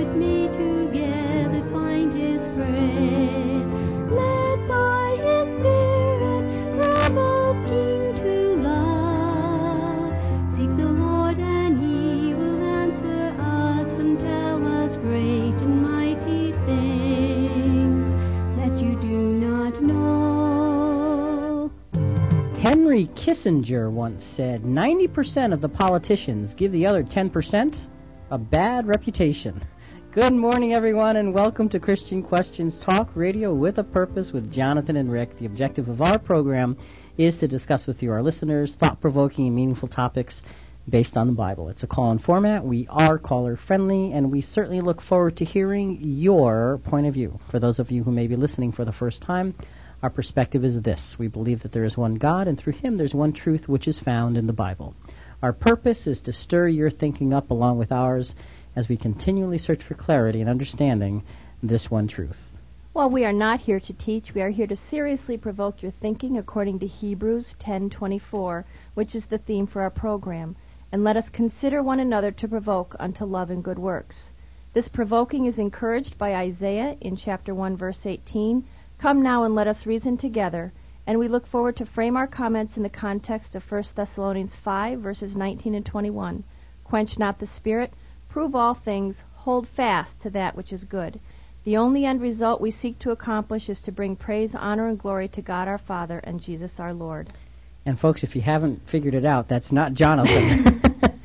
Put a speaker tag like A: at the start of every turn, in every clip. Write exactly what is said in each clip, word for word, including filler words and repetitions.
A: let me together find his praise. Led by his spirit, provoking to love. Seek the Lord and he will answer us and tell us great and mighty things that you do not know.
B: Henry Kissinger once said, ninety percent of the politicians give the other ten percent a bad reputation. Good morning, everyone, and welcome to Christian Questions Talk Radio with a Purpose with Jonathan and Rick. The objective of our program is to discuss with you, our listeners, thought-provoking and meaningful topics based on the Bible. It's a call-in format. We are caller-friendly, and we certainly look forward to hearing your point of view. For those of you who may be listening for the first time, our perspective is this. We believe that there is one God, and through him there's one truth which is found in the Bible. Our purpose is to stir your thinking up along with ours as we continually search for clarity and understanding this one truth.
C: Well, we are not here to teach. We are here to seriously provoke your thinking according to Hebrews ten twenty-four, which is the theme for our program. And let us consider one another to provoke unto love and good works. This provoking is encouraged by Isaiah in chapter one, verse eighteen. Come now and let us reason together. And we look forward to frame our comments in the context of First Thessalonians five, verses nineteen and twenty-one. Quench not the spirit, prove all things, hold fast to that which is good. The only end result we seek to accomplish is to bring praise, honor, and glory to God our Father and Jesus our Lord.
B: And folks, if you haven't figured it out, that's not Jonathan.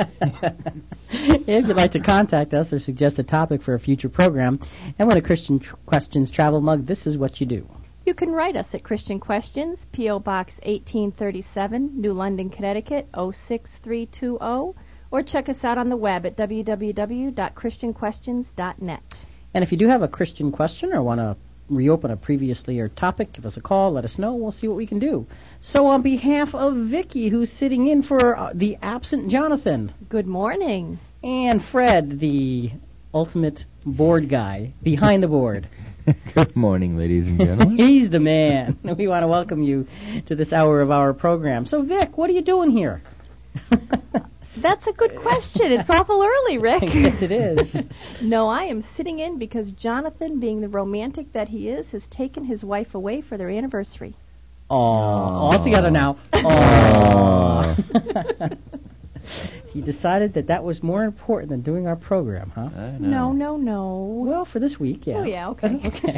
B: If you'd like to contact us or suggest a topic for a future program and win a Christian tr- Questions travel mug, this is what you do.
C: You can write us at Christian Questions, P O. Box eighteen thirty-seven, New London, Connecticut, oh six three two oh, or check us out on the web at w w w dot christian questions dot net.
B: And if you do have a Christian question or want to reopen a previously aired topic, give us a call, let us know, we'll see what we can do. So on behalf of Vicky, who's sitting in for uh, the absent Jonathan.
C: Good morning.
B: And Fred, the ultimate board guy, behind the board.
D: Good morning, ladies and gentlemen.
B: He's the man. We want to welcome you to this hour of our program. So, Vic, what are you doing here?
C: That's a good question. It's awful early, Rick.
B: Yes, it is.
C: No, I am sitting in because Jonathan, being the romantic that he is, has taken his wife away for their anniversary.
B: Oh, all together now.
D: Aww.
B: He decided that that was more important than doing our program, huh?
D: I
C: No,
D: know.
C: no, no.
B: Well, for this week, yeah.
C: Oh, yeah, okay.
B: Okay.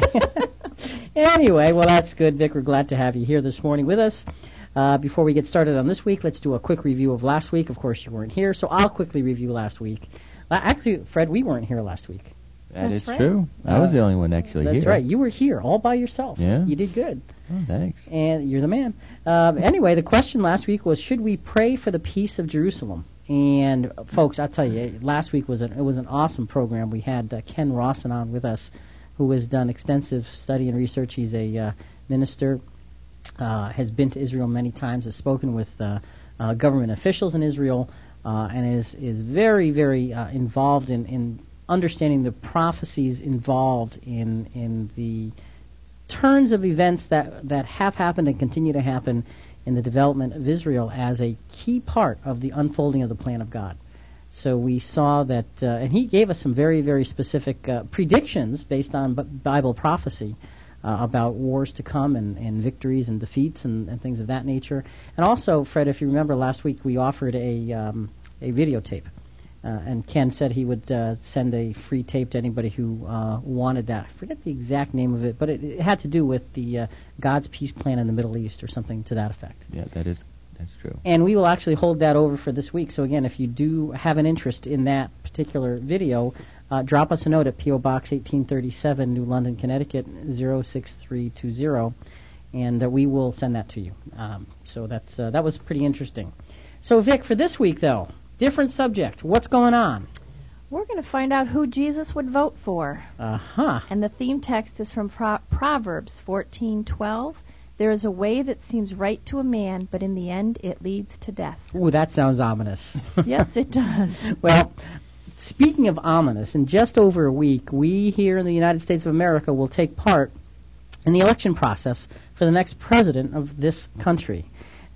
B: Anyway, well, that's good, Vic. We're glad to have you here this morning with us. Uh, before we get started on this week, let's do a quick review of last week. Of course, you weren't here, so I'll quickly review last week. Uh, actually, Fred, we weren't here last week.
D: That
C: That's
D: is
C: right.
D: true. I was the only one actually
B: That's
D: here.
B: That's right. You were here all by yourself.
D: Yeah.
B: You did good.
D: Oh, thanks.
B: And you're the man. Um, anyway, the question last week was, should we pray for the peace of Jerusalem? And, uh, folks, I'll tell you, last week was an, it was an awesome program. We had uh, Ken Rawson on with us, who has done extensive study and research. He's a uh, minister, uh, has been to Israel many times, has spoken with uh, uh, government officials in Israel, uh, and is is very, very uh, involved in, in understanding the prophecies involved in in the turns of events that, that have happened and continue to happen in the development of Israel as a key part of the unfolding of the plan of God. So we saw that, uh, and he gave us some very, very specific uh, predictions based on B- Bible prophecy uh, about wars to come and, and victories and defeats and, and things of that nature. And also, Fred, if you remember last week, we offered a um, a videotape. Uh, and Ken said he would uh, send a free tape to anybody who uh, wanted that. I forget the exact name of it, but it, it had to do with the uh, God's peace plan in the Middle East or something to that effect.
D: Yeah, that is that's true.
B: And we will actually hold that over for this week. So again, if you do have an interest in that particular video, uh, drop us a note at P O. Box eighteen thirty-seven, New London, Connecticut, oh six three two oh, and uh, we will send that to you. Um, so that's uh, that was pretty interesting. So Vic, for this week though, different subject. What's going on?
C: We're going to find out who Jesus would vote for.
B: Uh-huh.
C: And the theme text is from Pro- Proverbs fourteen twelve. There is a way that seems right to a man, but in the end it leads to death.
B: Ooh, that sounds ominous.
C: Yes, it does.
B: Well, speaking of ominous, in just over a week, we here in the United States of America will take part in the election process for the next president of this country.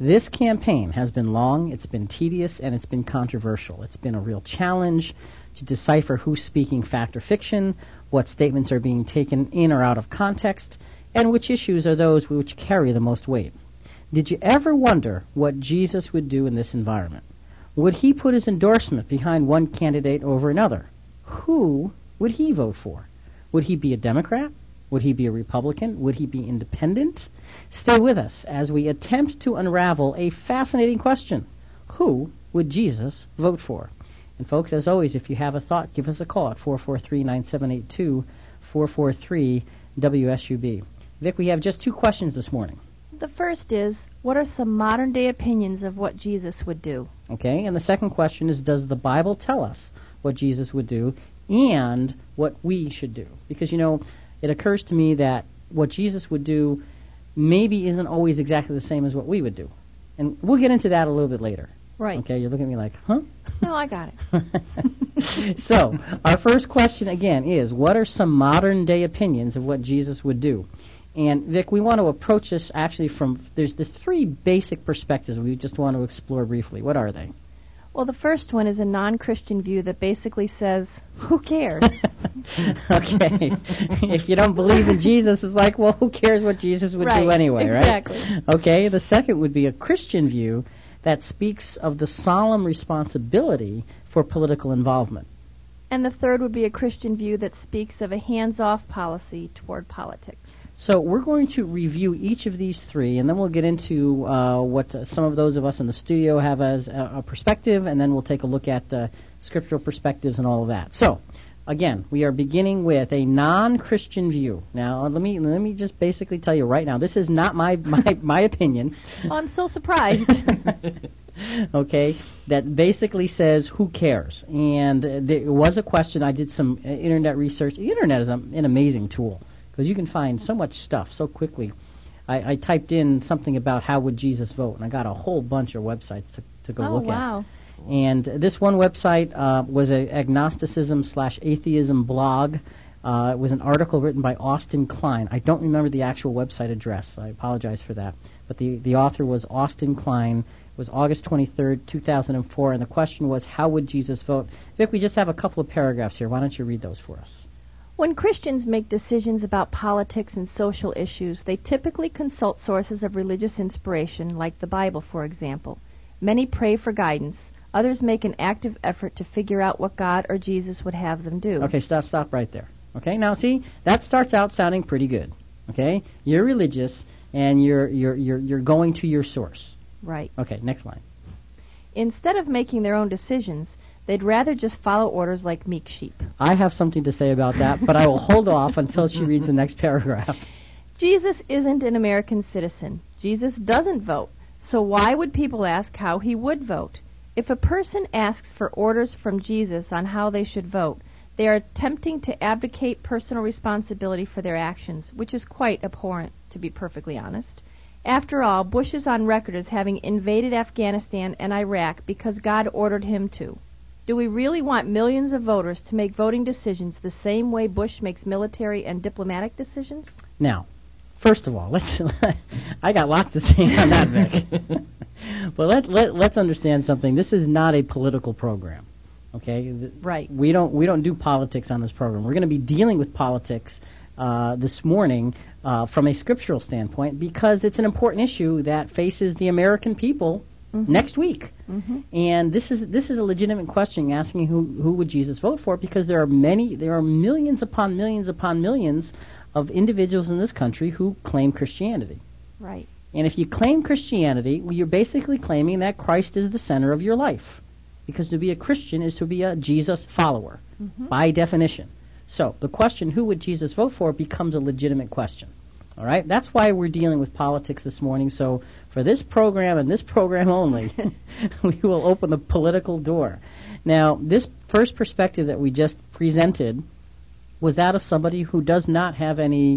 B: This campaign has been long, it's been tedious, and it's been controversial. It's been a real challenge to decipher who's speaking fact or fiction, what statements are being taken in or out of context, and which issues are those which carry the most weight. Did you ever wonder what Jesus would do in this environment? Would he put his endorsement behind one candidate over another? Who would he vote for? Would he be a Democrat? Would he be a Republican? Would he be independent? Stay with us as we attempt to unravel a fascinating question. Who would Jesus vote for? And folks, as always, if you have a thought, give us a call at four four three, nine seven eight two, four four three, W S U B. Vic, we have just two questions this morning.
C: The first is, what are some modern-day opinions of what Jesus would do?
B: Okay, and the second question is, does the Bible tell us what Jesus would do and what we should do? Because, you know, it occurs to me that what Jesus would do maybe isn't always exactly the same as what we would do. And we'll get into that a little bit later.
C: Right.
B: Okay, you're looking at me like, huh?
C: No, I got it.
B: So, our first question again is, what are some modern-day opinions of what Jesus would do? And, Vic, we want to approach this actually from, there's the three basic perspectives we just want to explore briefly. What are they?
C: Well, the first one is a non-Christian view that basically says, who cares?
B: Okay. If you don't believe in Jesus, it's like, well, who cares what Jesus would
C: right,
B: do anyway,
C: exactly.
B: right? Exactly. Okay, the second would be a Christian view that speaks of the solemn responsibility for political involvement.
C: And the third would be a Christian view that speaks of a hands-off policy toward politics.
B: So we're going to review each of these three, and then we'll get into uh, what uh, some of those of us in the studio have as a, a perspective, and then we'll take a look at uh, scriptural perspectives and all of that. So, again, we are beginning with a non-Christian view. Now, let me let me just basically tell you right now, this is not my my, my opinion.
C: Oh, I'm so surprised.
B: Okay, that basically says, who cares? And uh, there was a question. I did some uh, internet research. The internet is a, an amazing tool, because you can find so much stuff so quickly. I, I typed in something about how would Jesus vote, and I got a whole bunch of websites to, to go
C: oh,
B: look
C: wow.
B: at. And this one website uh, was a agnosticism slash atheism blog. Uh, it was an article written by Austin Klein. I don't remember the actual website address. I apologize for that. But the, the author was Austin Klein. It was August twenty-third, two thousand four, and the question was, how would Jesus vote? Vic, we just have a couple of paragraphs here. Why don't you read those for us?
C: When Christians make decisions about politics and social issues, they typically consult sources of religious inspiration, like the Bible, for example. Many pray for guidance. Others make an active effort to figure out what God or Jesus would have them do.
B: Okay, stop, stop right there. Okay, now see, that starts out sounding pretty good. Okay, you're religious and you're you're you're you're going to your source.
C: Right.
B: Okay, next line.
C: Instead of making their own decisions, they'd rather just follow orders like meek sheep.
B: I have something to say about that, but I will hold off until she reads the next paragraph.
C: Jesus isn't an American citizen. Jesus doesn't vote. So why would people ask how he would vote? If a person asks for orders from Jesus on how they should vote, they are attempting to abdicate personal responsibility for their actions, which is quite abhorrent, to be perfectly honest. After all, Bush is on record as having invaded Afghanistan and Iraq because God ordered him to. Do we really want millions of voters to make voting decisions the same way Bush makes military and diplomatic decisions?
B: Now, first of all, let's I got lots to say on that, Vic. But let, let, let's understand something. This is not a political program, okay?
C: Right.
B: We don't, we don't do politics on this program. We're going to be dealing with politics uh, this morning uh, from a scriptural standpoint because it's an important issue that faces the American people mm-hmm. next week.
C: Mm-hmm.
B: And this is this is a legitimate question, asking who who would Jesus vote for, because there are many, there are millions upon millions upon millions of individuals in this country who claim Christianity.
C: Right.
B: And if you claim Christianity, well, you're basically claiming that Christ is the center of your life, because to be a Christian is to be a Jesus follower,
C: mm-hmm.
B: by definition. So the question, who would Jesus vote for, becomes a legitimate question. All right? That's why we're dealing with politics this morning. So for this program and this program only, we will open the political door. Now, this first perspective that we just presented was that of somebody who does not have any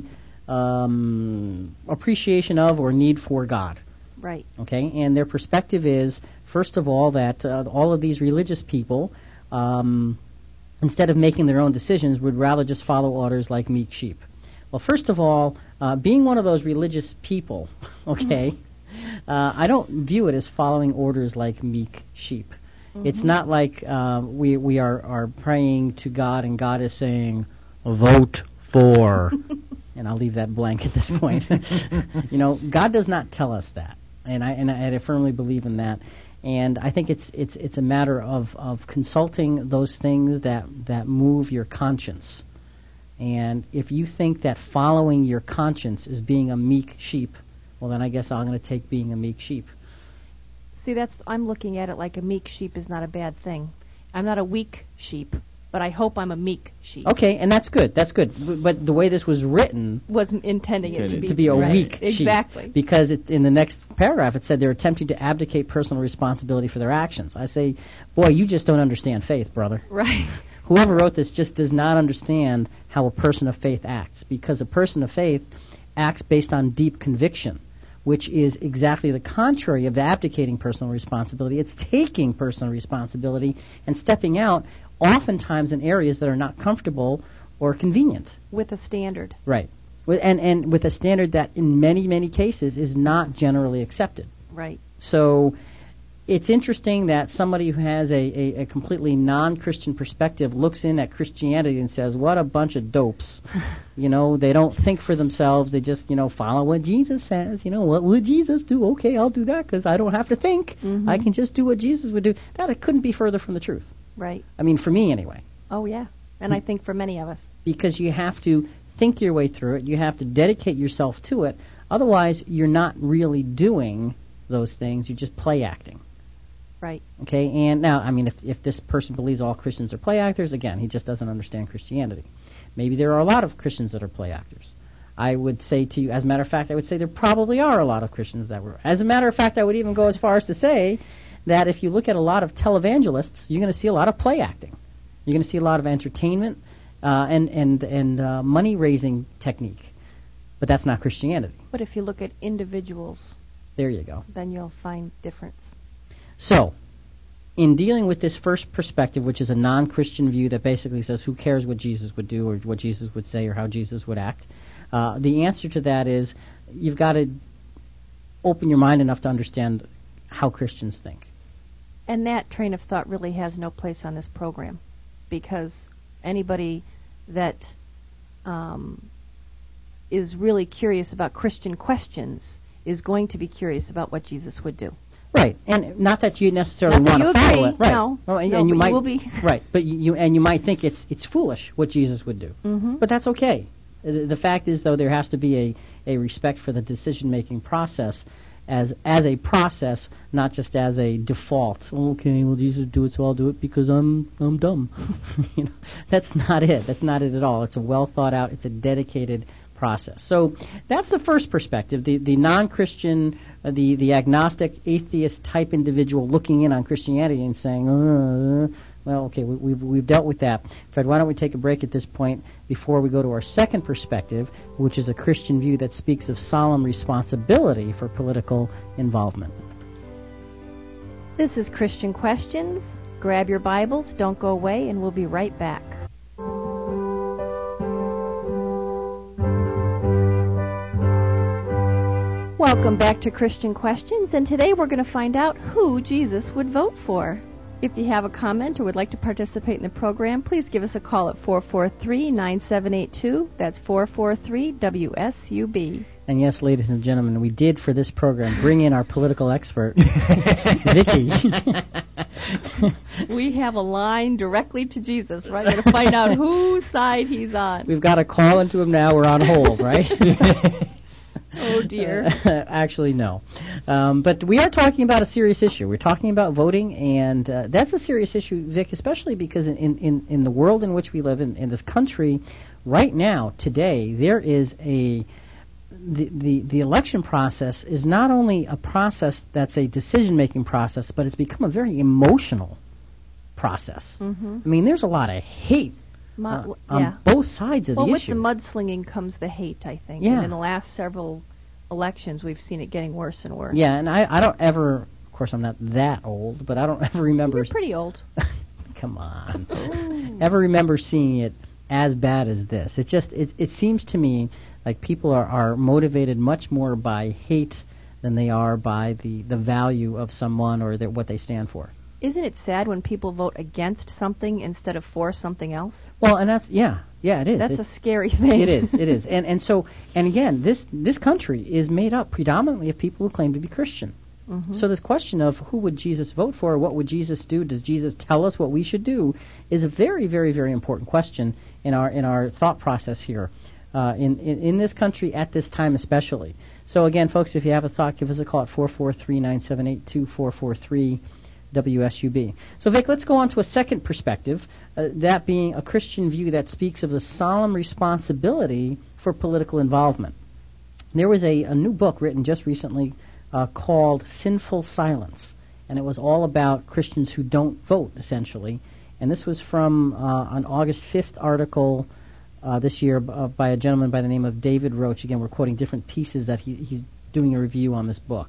B: um, appreciation of or need for God.
C: Right.
B: Okay? And their perspective is, first of all, that uh, all of these religious people, um, instead of making their own decisions, would rather just follow orders like meek sheep. Well, first of all, uh, being one of those religious people, okay, uh, I don't view it as following orders like meek sheep. Mm-hmm. It's not like uh, we we are, are praying to God and God is saying, vote for. And I'll leave that blank at this point. You know, God does not tell us that, and I and I, and I firmly believe in that. And I think it's it's it's a matter of, of consulting those things that, that move your conscience. And if you think that following your conscience is being a meek sheep, well, then I guess I'm going to take being a meek sheep.
C: See, that's I'm looking at it like a meek sheep is not a bad thing. I'm not a weak sheep, but I hope I'm a meek sheep.
B: Okay, and that's good. That's good. B- But the way this was written
C: Was intending it to be
B: to be a
C: right.
B: weak sheep.
C: Exactly.
B: Because it, in the next paragraph it said they're attempting to abdicate personal responsibility for their actions. I say, boy, you just don't understand faith, brother.
C: Right.
B: Whoever wrote this just does not understand how a person of faith acts, because a person of faith acts based on deep conviction, which is exactly the contrary of abdicating personal responsibility. It's taking personal responsibility and stepping out, oftentimes in areas that are not comfortable or convenient.
C: With a standard.
B: Right. With, and, and with a standard that in many, many cases is not generally accepted.
C: Right.
B: So it's interesting that somebody who has a, a, a completely non-Christian perspective looks in at Christianity and says, what a bunch of dopes. You know, they don't think for themselves. They just, you know, follow what Jesus says. You know, what would Jesus do? Okay, I'll do that because I don't have to think.
C: Mm-hmm.
B: I can just do what Jesus would do. That it couldn't be further from the truth.
C: Right.
B: I mean, for me anyway.
C: Oh, yeah. And I think for many of us.
B: Because you have to think your way through it. You have to dedicate yourself to it. Otherwise, you're not really doing those things. You're just play acting.
C: Right.
B: Okay, and now, I mean, if if this person believes all Christians are play actors, again, he just doesn't understand Christianity. Maybe there are a lot of Christians that are play actors. I would say to you, as a matter of fact, I would say there probably are a lot of Christians that were. As a matter of fact, I would even go as far as to say that if you look at a lot of televangelists, you're going to see a lot of play acting. You're going to see a lot of entertainment uh, and and and uh, money raising technique, but that's not Christianity.
C: But if you look at individuals,
B: there you go.
C: Then you'll find difference.
B: So, in dealing with this first perspective, which is a non-Christian view that basically says who cares what Jesus would do or what Jesus would say or how Jesus would act, uh, the answer to that is you've got to open your mind enough to understand how Christians think.
C: And that train of thought really has no place on this program, because anybody that um, is really curious about Christian questions is going to be curious about what Jesus would do.
B: Right, and not that you necessarily
C: want
B: to follow it, right?
C: No,
B: well, and,
C: no,
B: and you
C: but
B: might
C: you will be.
B: Right, but you, you and you might think it's it's foolish what Jesus would do,
C: mm-hmm.
B: but that's okay. The, the fact is, though, there has to be a, a respect for the decision-making process as as a process, not just as a default. Okay, well, Jesus would do it, so I'll do it because I'm I'm dumb. You know, that's not it. That's not it at all. It's a well thought out. It's a dedicated process. So that's the first perspective, the, the non-Christian, uh, the, the agnostic, atheist type individual looking in on Christianity and saying, uh, well, okay, we, we've, we've dealt with that. Fred, why don't we take a break at this point before we go to our second perspective, which is a Christian view that speaks of solemn responsibility for political involvement.
C: This is Christian Questions. Grab your Bibles, don't go away, and we'll be right back. Welcome back to Christian Questions, and today we're going to find out who Jesus would vote for. If you have a comment or would like to participate in the program, please give us a call at four four three, nine seven eight two. That's four four three W S U B.
B: And yes, ladies and gentlemen, we did for this program bring in our political expert, Vicki.
C: We have a line directly to Jesus. We're going to find out whose side he's on.
B: We've got a call into him now. We're on hold, right?
C: Oh, dear.
B: Uh, actually, no. Um, but we are talking about a serious issue. We're talking about voting, and uh, that's a serious issue, Vic, especially because in, in, in the world in which we live, in, in this country, right now, today, there is a... The, the, the election process is not only a process that's a decision-making process, but it's become a very emotional process.
C: Mm-hmm.
B: I mean, there's a lot of hate
C: Mo-
B: uh, on
C: yeah.
B: both sides of
C: well,
B: the
C: with
B: issue.
C: Well, with the mudslinging comes the hate, I think.
B: Yeah.
C: And in the last several elections, we've seen it getting worse and worse.
B: Yeah, and I, I don't ever, of course, I'm not that old, but I don't ever remember...
C: You're pretty old.
B: Come on. Ever remember seeing it as bad as this? It just, it, it seems to me like people are, are motivated much more by hate than they are by the, the value of someone or the, what they stand for.
C: Isn't it sad when people vote against something instead of for something else?
B: Well, and that's yeah, yeah, it is.
C: That's
B: it,
C: a scary thing.
B: It is, it is, and and so and again, this this country is made up predominantly of people who claim to be Christian.
C: Mm-hmm.
B: So this question of who would Jesus vote for, what would Jesus do, does Jesus tell us what we should do, is a very, very, very important question in our in our thought process here, uh, in, in in this country at this time especially. So again, folks, if you have a thought, give us a call at four four three, nine seven eight, two four four three. W S U B. So, Vic, let's go on to a second perspective, uh, that being a Christian view that speaks of the solemn responsibility for political involvement. There was a, a new book written just recently uh, called Sinful Silence, and it was all about Christians who don't vote, essentially. And this was from uh, an August fifth article uh, this year uh, by a gentleman by the name of David Roach. Again, we're quoting different pieces that he, he's doing a review on this book.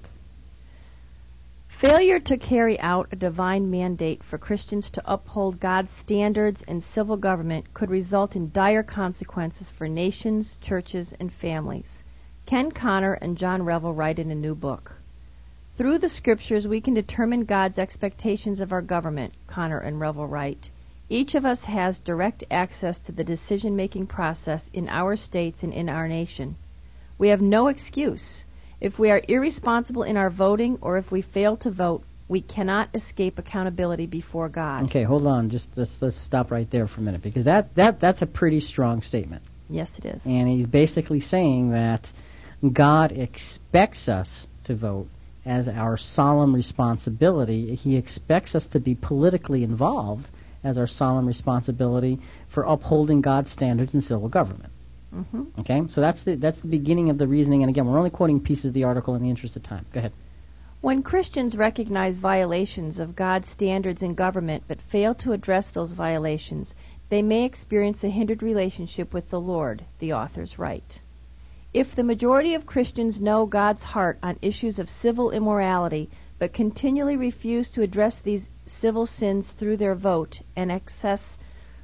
C: Failure to carry out a divine mandate for Christians to uphold God's standards in civil government could result in dire consequences for nations, churches, and families. Ken Connor and John Revel write in a new book. Through the scriptures, we can determine God's expectations of our government, Connor and Revel write. Each of us has direct access to the decision-making process in our states and in our nation. We have no excuse. If we are irresponsible in our voting or if we fail to vote, we cannot escape accountability before God.
B: Okay, hold on. Just let's, let's stop right there for a minute, because that, that that's a pretty strong statement.
C: Yes, it is.
B: And he's basically saying that God expects us to vote as our solemn responsibility. He expects us to be politically involved as our solemn responsibility for upholding God's standards in civil government.
C: Mm-hmm.
B: Okay, so that's the that's the beginning of the reasoning. And again, we're only quoting pieces of the article in the interest of time. Go ahead.
C: When Christians recognize violations of God's standards in government but fail to address those violations, they may experience a hindered relationship with the Lord, the authors write. If the majority of Christians know God's heart on issues of civil immorality but continually refuse to address these civil sins through their vote and access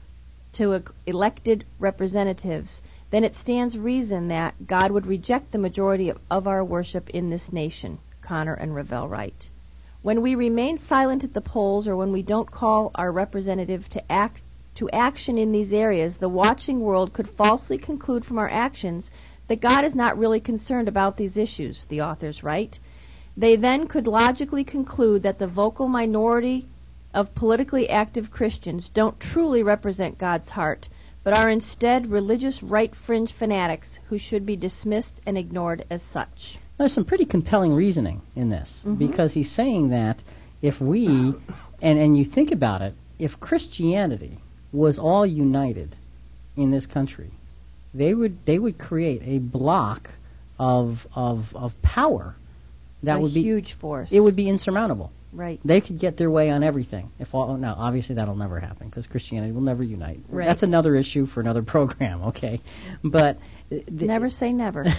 C: to elected representatives, then it stands reason that God would reject the majority of, of our worship in this nation, Connor and Revel write. When we remain silent at the polls or when we don't call our representative to act to action in these areas, the watching world could falsely conclude from our actions that God is not really concerned about these issues, the authors write. They then could logically conclude that the vocal minority of politically active Christians don't truly represent God's heart, but are instead religious right fringe fanatics who should be dismissed and ignored as such.
B: There's some pretty compelling reasoning in this,
C: Mm-hmm.
B: because he's saying that if we, and, and you think about it, if Christianity was all united in this country, they would they would create a block of of of power that
C: a
B: would be
C: huge force.
B: It would be insurmountable.
C: Right.
B: They could get their way on everything. If all now, obviously that'll never happen because Christianity will never unite.
C: Right.
B: That's another issue for another program. Okay, but th-
C: Never say never.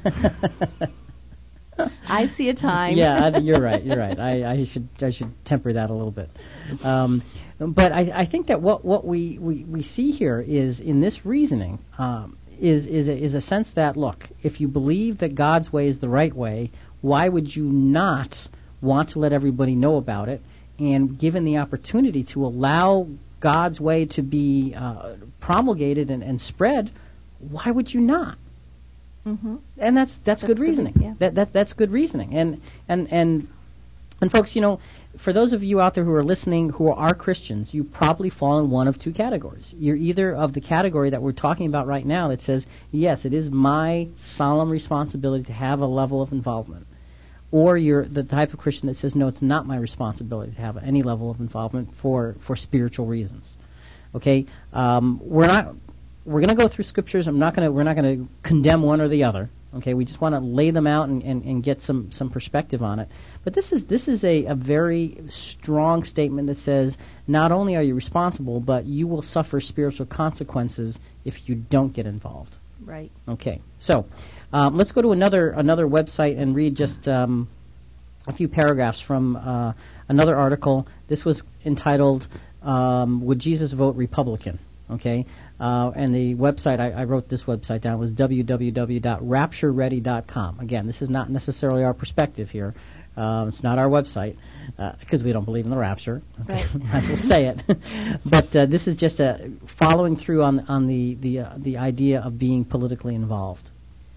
C: I see a time.
B: Yeah, I, you're right. You're right. I, I should I should temper that a little bit. Um, but I, I think that what what we, we, we see here is in this reasoning um, is is a, is a sense that, look, if you believe that God's way is the right way, why would you not want to let everybody know about it? And given the opportunity to allow God's way to be uh, promulgated and, and spread, why would you not?
C: Mm-hmm.
B: And that's that's,
C: That's
B: good
C: good
B: reasoning.
C: re- yeah.
B: That that that's good reasoning. And and and and folks, you know, for those of you out there who are listening who are Christians, you probably fall in one of two categories. You're either of the category that we're talking about right now that says, yes, it is my solemn responsibility to have a level of involvement. Or you're the type of Christian that says, no, it's not my responsibility to have any level of involvement for, for spiritual reasons. Okay, um, we're not we're going to go through scriptures. I'm not going to we're not going to condemn one or the other. Okay, we just want to lay them out and, and, and get some, some perspective on it. But this is this is a, a very strong statement that says not only are you responsible, but you will suffer spiritual consequences if you don't get involved.
C: Right.
B: Okay, so um, let's go to another another website and read just um, a few paragraphs from uh, another article. This was entitled, um, Would Jesus Vote Republican? Okay, uh, and the website, I, I wrote this website down, was w w w dot rapture ready dot com. Again, this is not necessarily our perspective here. Uh, it's not our website, because uh, we don't believe in the rapture. Okay?
C: Right.
B: Might as well say it. But uh, this is just a following through on, on the, the, uh, the idea of being politically involved.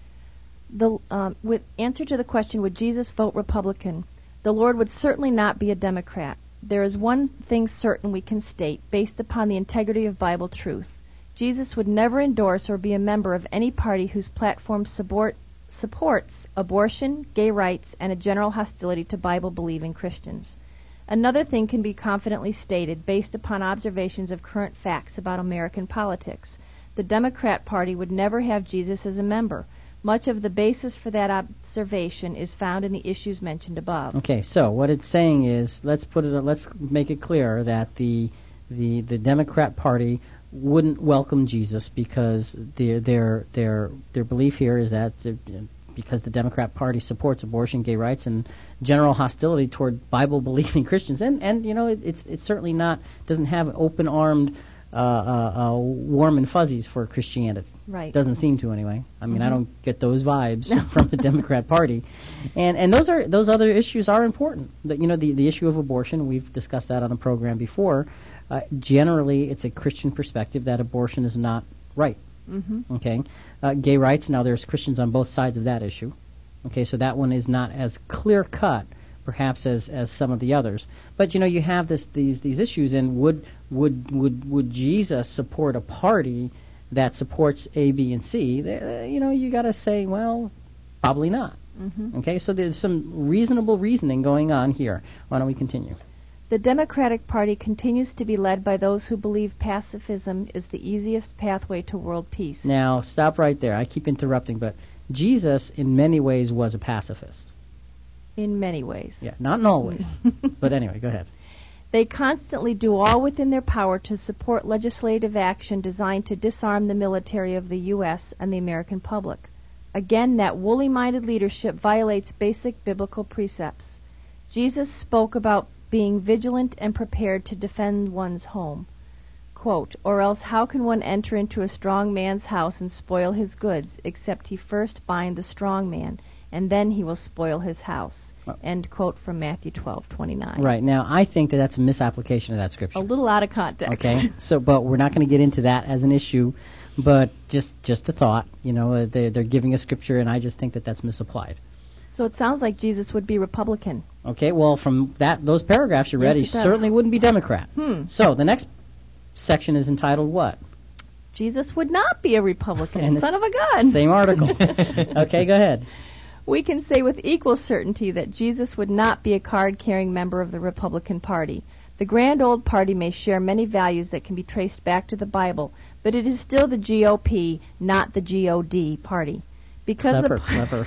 C: The um, with answer to the question, would Jesus vote Republican? The Lord would certainly not be a Democrat. There is one thing certain we can state, based upon the integrity of Bible truth. Jesus would never endorse or be a member of any party whose platform support, supports abortion, gay rights, and a general hostility to Bible-believing Christians. Another thing can be confidently stated, based upon observations of current facts about American politics. The Democrat Party would never have Jesus as a member. Much of the basis for that observation is found in the issues mentioned above.
B: Okay, so what it's saying is, let's put it, let's make it clear that the the the Democrat Party wouldn't welcome Jesus because their their their their belief here is that uh, because the Democrat Party supports abortion, gay rights, and general hostility toward Bible-believing Christians, and and you know it, it's it's certainly not doesn't have open-armed, uh, uh, uh, warm and fuzzies for Christianity.
C: Right.
B: Doesn't seem to anyway. I mean,
C: Mm-hmm.
B: I don't get those vibes from the Democrat Party, and and those are those other issues are important. The, you know, the the issue of abortion, we've discussed that on the program before. Uh, generally, it's a Christian perspective that abortion is not right.
C: Mm-hmm.
B: Okay, uh, gay rights. Now, there's Christians on both sides of that issue. Okay, so that one is not as clear cut, perhaps, as as some of the others. But you know, you have this these these issues, and would would would would Jesus support a party that supports A, B, and C? Uh, you know, you got to say, well, probably not.
C: Mm-hmm.
B: Okay, so there's some reasonable reasoning going on here. Why don't we continue?
C: The Democratic Party continues to be led by those who believe pacifism is the easiest pathway to world peace.
B: Now, stop right there. I keep interrupting, but Jesus, in many ways, was a pacifist.
C: In many ways.
B: Yeah, not in all ways. But anyway, go ahead.
C: They constantly do all within their power to support legislative action designed to disarm the military of the U S and the American public. Again, that woolly-minded leadership violates basic biblical precepts. Jesus spoke about being vigilant and prepared to defend one's home. Quote, or else how can one enter into a strong man's house and spoil his goods, except he first bind the strong man, and then he will spoil his house. End quote from Matthew twelve twenty-nine.
B: Right. Now, I think that that's a misapplication of that scripture.
C: A little out of context.
B: Okay. So, but we're not going to get into that as an issue, but just just a thought. You know, uh, they, they're giving a scripture, and I just think that that's misapplied.
C: So it sounds like Jesus would be Republican.
B: Okay. Well, from that those paragraphs you read,
C: Yes,
B: he
C: it does.
B: certainly wouldn't be Democrat.
C: Hmm.
B: So the next section is entitled what?
C: Jesus would not be a Republican.
B: And
C: Son
B: the
C: of a gun.
B: Same article. Okay, go ahead.
C: We can say with equal certainty that Jesus would not be a card-carrying member of the Republican Party. The grand old party may share many values that can be traced back to the Bible, but it is still the G O P, not the G O D party. Because
B: Clever,
C: the
B: clever.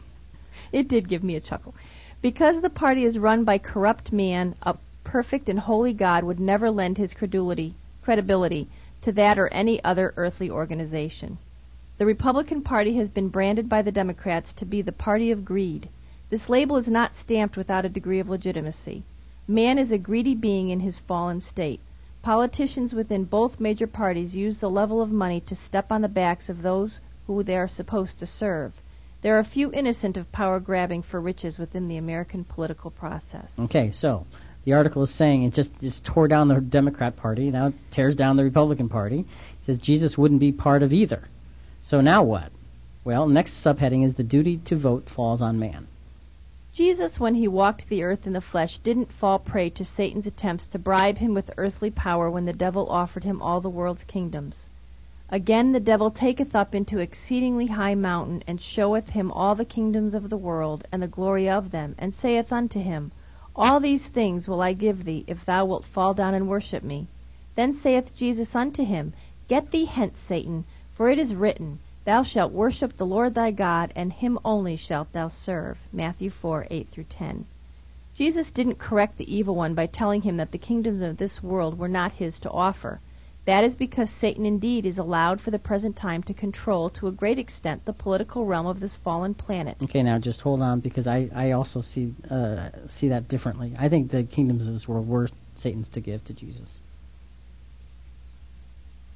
C: It did give me a chuckle. Because the party is run by corrupt man, a perfect and holy God would never lend his credulity, credibility to that or any other earthly organization. The Republican Party has been branded by the Democrats to be the party of greed. This label is not stamped without a degree of legitimacy. Man is a greedy being in his fallen state. Politicians within both major parties use the level of money to step on the backs of those who they are supposed to serve. There are few innocent of power grabbing for riches within the American political process.
B: Okay, so the article is saying it just, just tore down the Democrat Party, now it tears down the Republican Party. It says Jesus wouldn't be part of either. So now what? Well, next subheading is the duty to vote falls on man.
C: Jesus, when he walked the earth in the flesh, didn't fall prey to Satan's attempts to bribe him with earthly power when the devil offered him all the world's kingdoms. Again the devil taketh up into exceedingly high mountain, and showeth him all the kingdoms of the world, and the glory of them, and saith unto him, All these things will I give thee, if thou wilt fall down and worship me. Then saith Jesus unto him, Get thee hence, Satan, for it is written, Thou shalt worship the Lord thy God, and him only shalt thou serve. Matthew four, eight through ten. Jesus didn't correct the evil one by telling him that the kingdoms of this world were not his to offer. That is because Satan indeed is allowed for the present time to control to a great extent the political realm of this fallen planet.
B: Okay, now just hold on, because I, I also see uh, see that differently. I think the kingdoms of this world were Satan's to give to Jesus.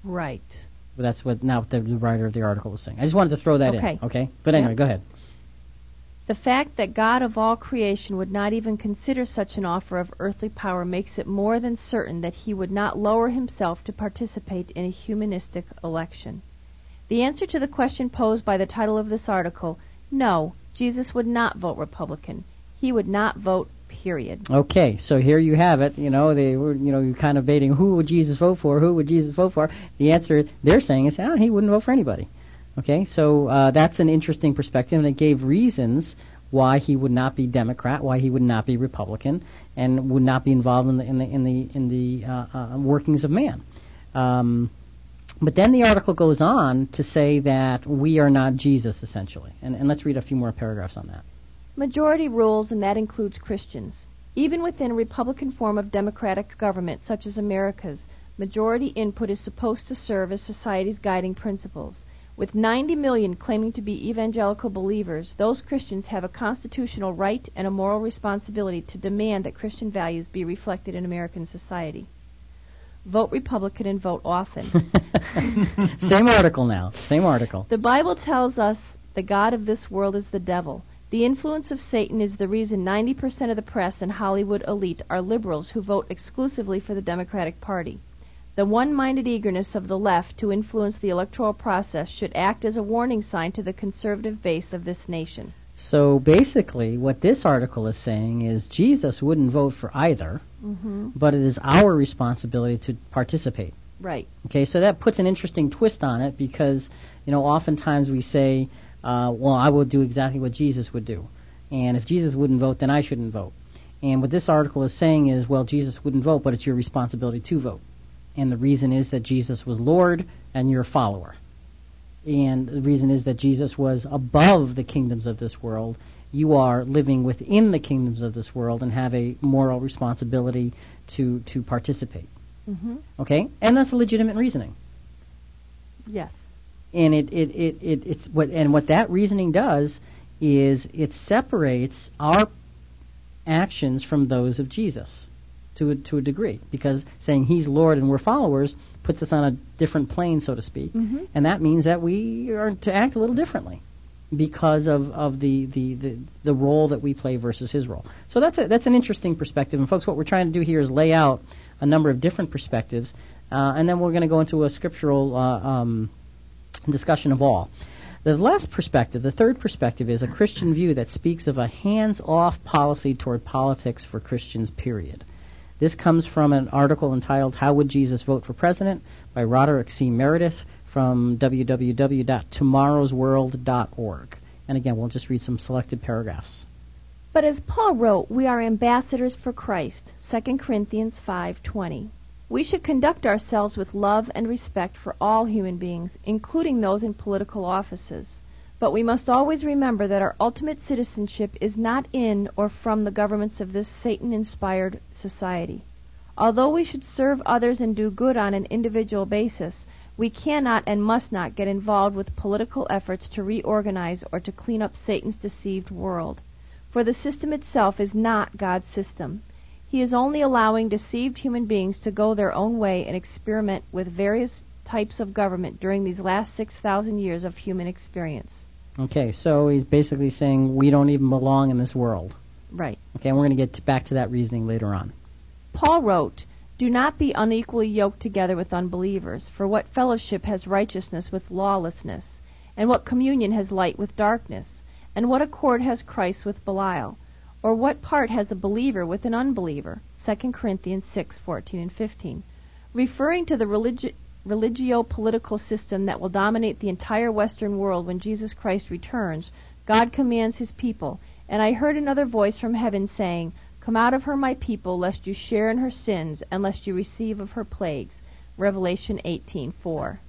C: Right.
B: But that's what now the, the writer of the article was saying. I just wanted to throw that
C: Okay.
B: in. Okay. But anyway,
C: Yep.
B: go ahead.
C: The fact that God of all creation would not even consider such an offer of earthly power makes it more than certain that he would not lower himself to participate in a humanistic election. The answer to the question posed by the title of this article, no, Jesus would not vote Republican. He would not vote, period.
B: Okay, so here you have it. You know, they were, you know, you're kind of debating who would Jesus vote for, who would Jesus vote for. The answer they're saying is, oh, he wouldn't vote for anybody. Okay, so uh, that's an interesting perspective, and it gave reasons why he would not be Democrat, why he would not be Republican, and would not be involved in the in the in the in the uh, uh, workings of man. Um, but then the article goes on to say that we are not Jesus, essentially, and, and let's read a few more paragraphs on that.
C: Majority rules, and that includes Christians. Even within a Republican form of democratic government, such as America's, majority input is supposed to serve as society's guiding principles. With ninety million claiming to be evangelical believers, those Christians have a constitutional right and a moral responsibility to demand that Christian values be reflected in American society. Vote Republican and vote often.
B: Same article now. Same article.
C: The Bible tells us the God of this world is the devil. The influence of Satan is the reason ninety percent of the press and Hollywood elite are liberals who vote exclusively for the Democratic Party. The one-minded eagerness of the left to influence the electoral process should act as a warning sign to the conservative base of this nation.
B: So basically, what this article is saying is Jesus wouldn't vote for either,
C: Mm-hmm.
B: but it is our responsibility to participate.
C: Right.
B: Okay, so that puts an interesting twist on it because, you know, oftentimes we say, uh, well, I will do exactly what Jesus would do. And if Jesus wouldn't vote, then I shouldn't vote. And what this article is saying is, well, Jesus wouldn't vote, but it's your responsibility to vote. And the reason is that Jesus was Lord and you're a follower. And the reason is that Jesus was above the kingdoms of this world. You are living within the kingdoms of this world and have a moral responsibility to, to participate.
C: Mm-hmm.
B: Okay? And that's legitimate reasoning.
C: Yes.
B: And it, it, it, it it's what and what that reasoning does is it separates our actions from those of Jesus to a, to a degree, because saying he's Lord and we're followers puts us on a different plane, so to speak,
C: Mm-hmm.
B: and that means that we are to act a little differently because of, of the, the, the, the role that we play versus his role. So that's a, that's an interesting perspective, and folks, what we're trying to do here is lay out a number of different perspectives, uh, and then we're going to go into a scriptural uh, um, discussion of all. The last perspective, the third perspective, is a Christian view that speaks of a hands-off policy toward politics for Christians, period. This comes from an article entitled How Would Jesus Vote for President by Roderick C. Meredith from w w w dot tomorrows world dot org. And again, we'll just read some selected paragraphs.
C: But as Paul wrote, we are ambassadors for Christ, Second Corinthians five twenty. We should conduct ourselves with love and respect for all human beings, including those in political offices. But we must always remember that our ultimate citizenship is not in or from the governments of this Satan-inspired society. Although we should serve others and do good on an individual basis, we cannot and must not get involved with political efforts to reorganize or to clean up Satan's deceived world. For the system itself is not God's system. He is only allowing deceived human beings to go their own way and experiment with various types of government during these last six thousand years of human experience.
B: Okay, so he's basically saying we don't even belong in this world.
C: Right.
B: Okay, and we're going to get to back to that reasoning later on.
C: Paul wrote, "Do not be unequally yoked together with unbelievers, for what fellowship has righteousness with lawlessness? And what communion has light with darkness? And what accord has Christ with Belial? Or what part has a believer with an unbeliever?" Second Corinthians six fourteen and fifteen. Referring to the religi- religio-political system that will dominate the entire Western world when Jesus Christ returns, God commands his people, "And I heard another voice from heaven saying, Come out of her, my people, lest you share in her sins, and lest you receive of her plagues." Revelation eighteen four.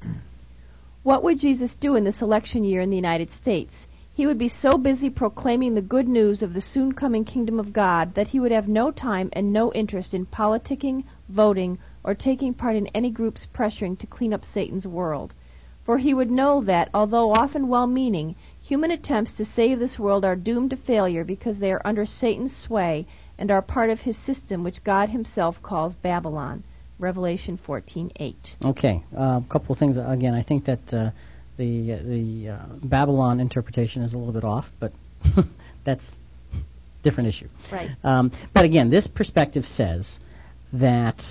C: What would Jesus do in this election year in the United States? He would be so busy proclaiming the good news of the soon-coming kingdom of God that he would have no time and no interest in politicking, voting, or taking part in any groups pressuring to clean up Satan's world. For he would know that, although often well-meaning, human attempts to save this world are doomed to failure because they are under Satan's sway and are part of his system which God himself calls Babylon. Revelation fourteen eight.
B: Okay, uh, a couple of things. Again, I think that uh, the the uh, Babylon interpretation is a little bit off, but that's a different issue.
C: Right.
B: Um, but again, this perspective says that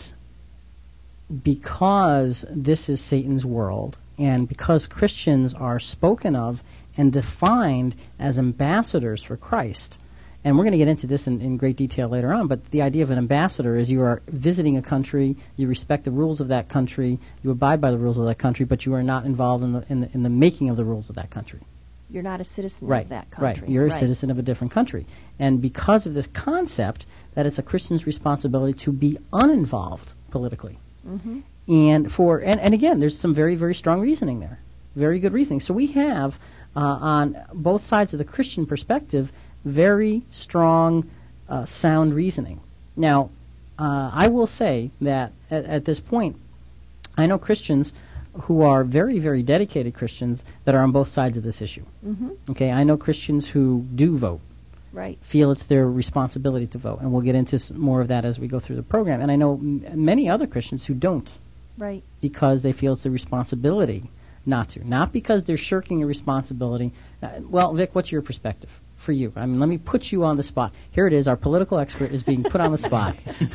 B: because this is Satan's world, and because Christians are spoken of and defined as ambassadors for Christ, and we're going to get into this in, in great detail later on, but the idea of an ambassador is you are visiting a country, you respect the rules of that country, you abide by the rules of that country, but you are not involved in the in the, in the making of the rules of that country.
C: You're not a citizen
B: right,
C: of that country.
B: Right, you're
C: right.
B: a citizen of a different country. And because of this concept that it's a Christian's responsibility to be uninvolved politically.
C: Mm-hmm.
B: And for and, and again, there's some very, very strong reasoning there. Very good reasoning. So we have, uh, on both sides of the Christian perspective, very strong, uh, sound reasoning. Now, uh, I will say that at, at this point, I know Christians who are very, very dedicated Christians that are on both sides of this issue.
C: Mm-hmm.
B: Okay, I know Christians who do vote,
C: right,
B: feel it's their responsibility to vote, and we'll get into some more of that as we go through the program. And I know m- many other Christians who don't,
C: right,
B: because they feel it's their responsibility not to, not because they're shirking a responsibility. Uh, well, Vic, what's your perspective? For you, I mean, let me put you on the spot. Here it is. Our political expert is being put on the spot.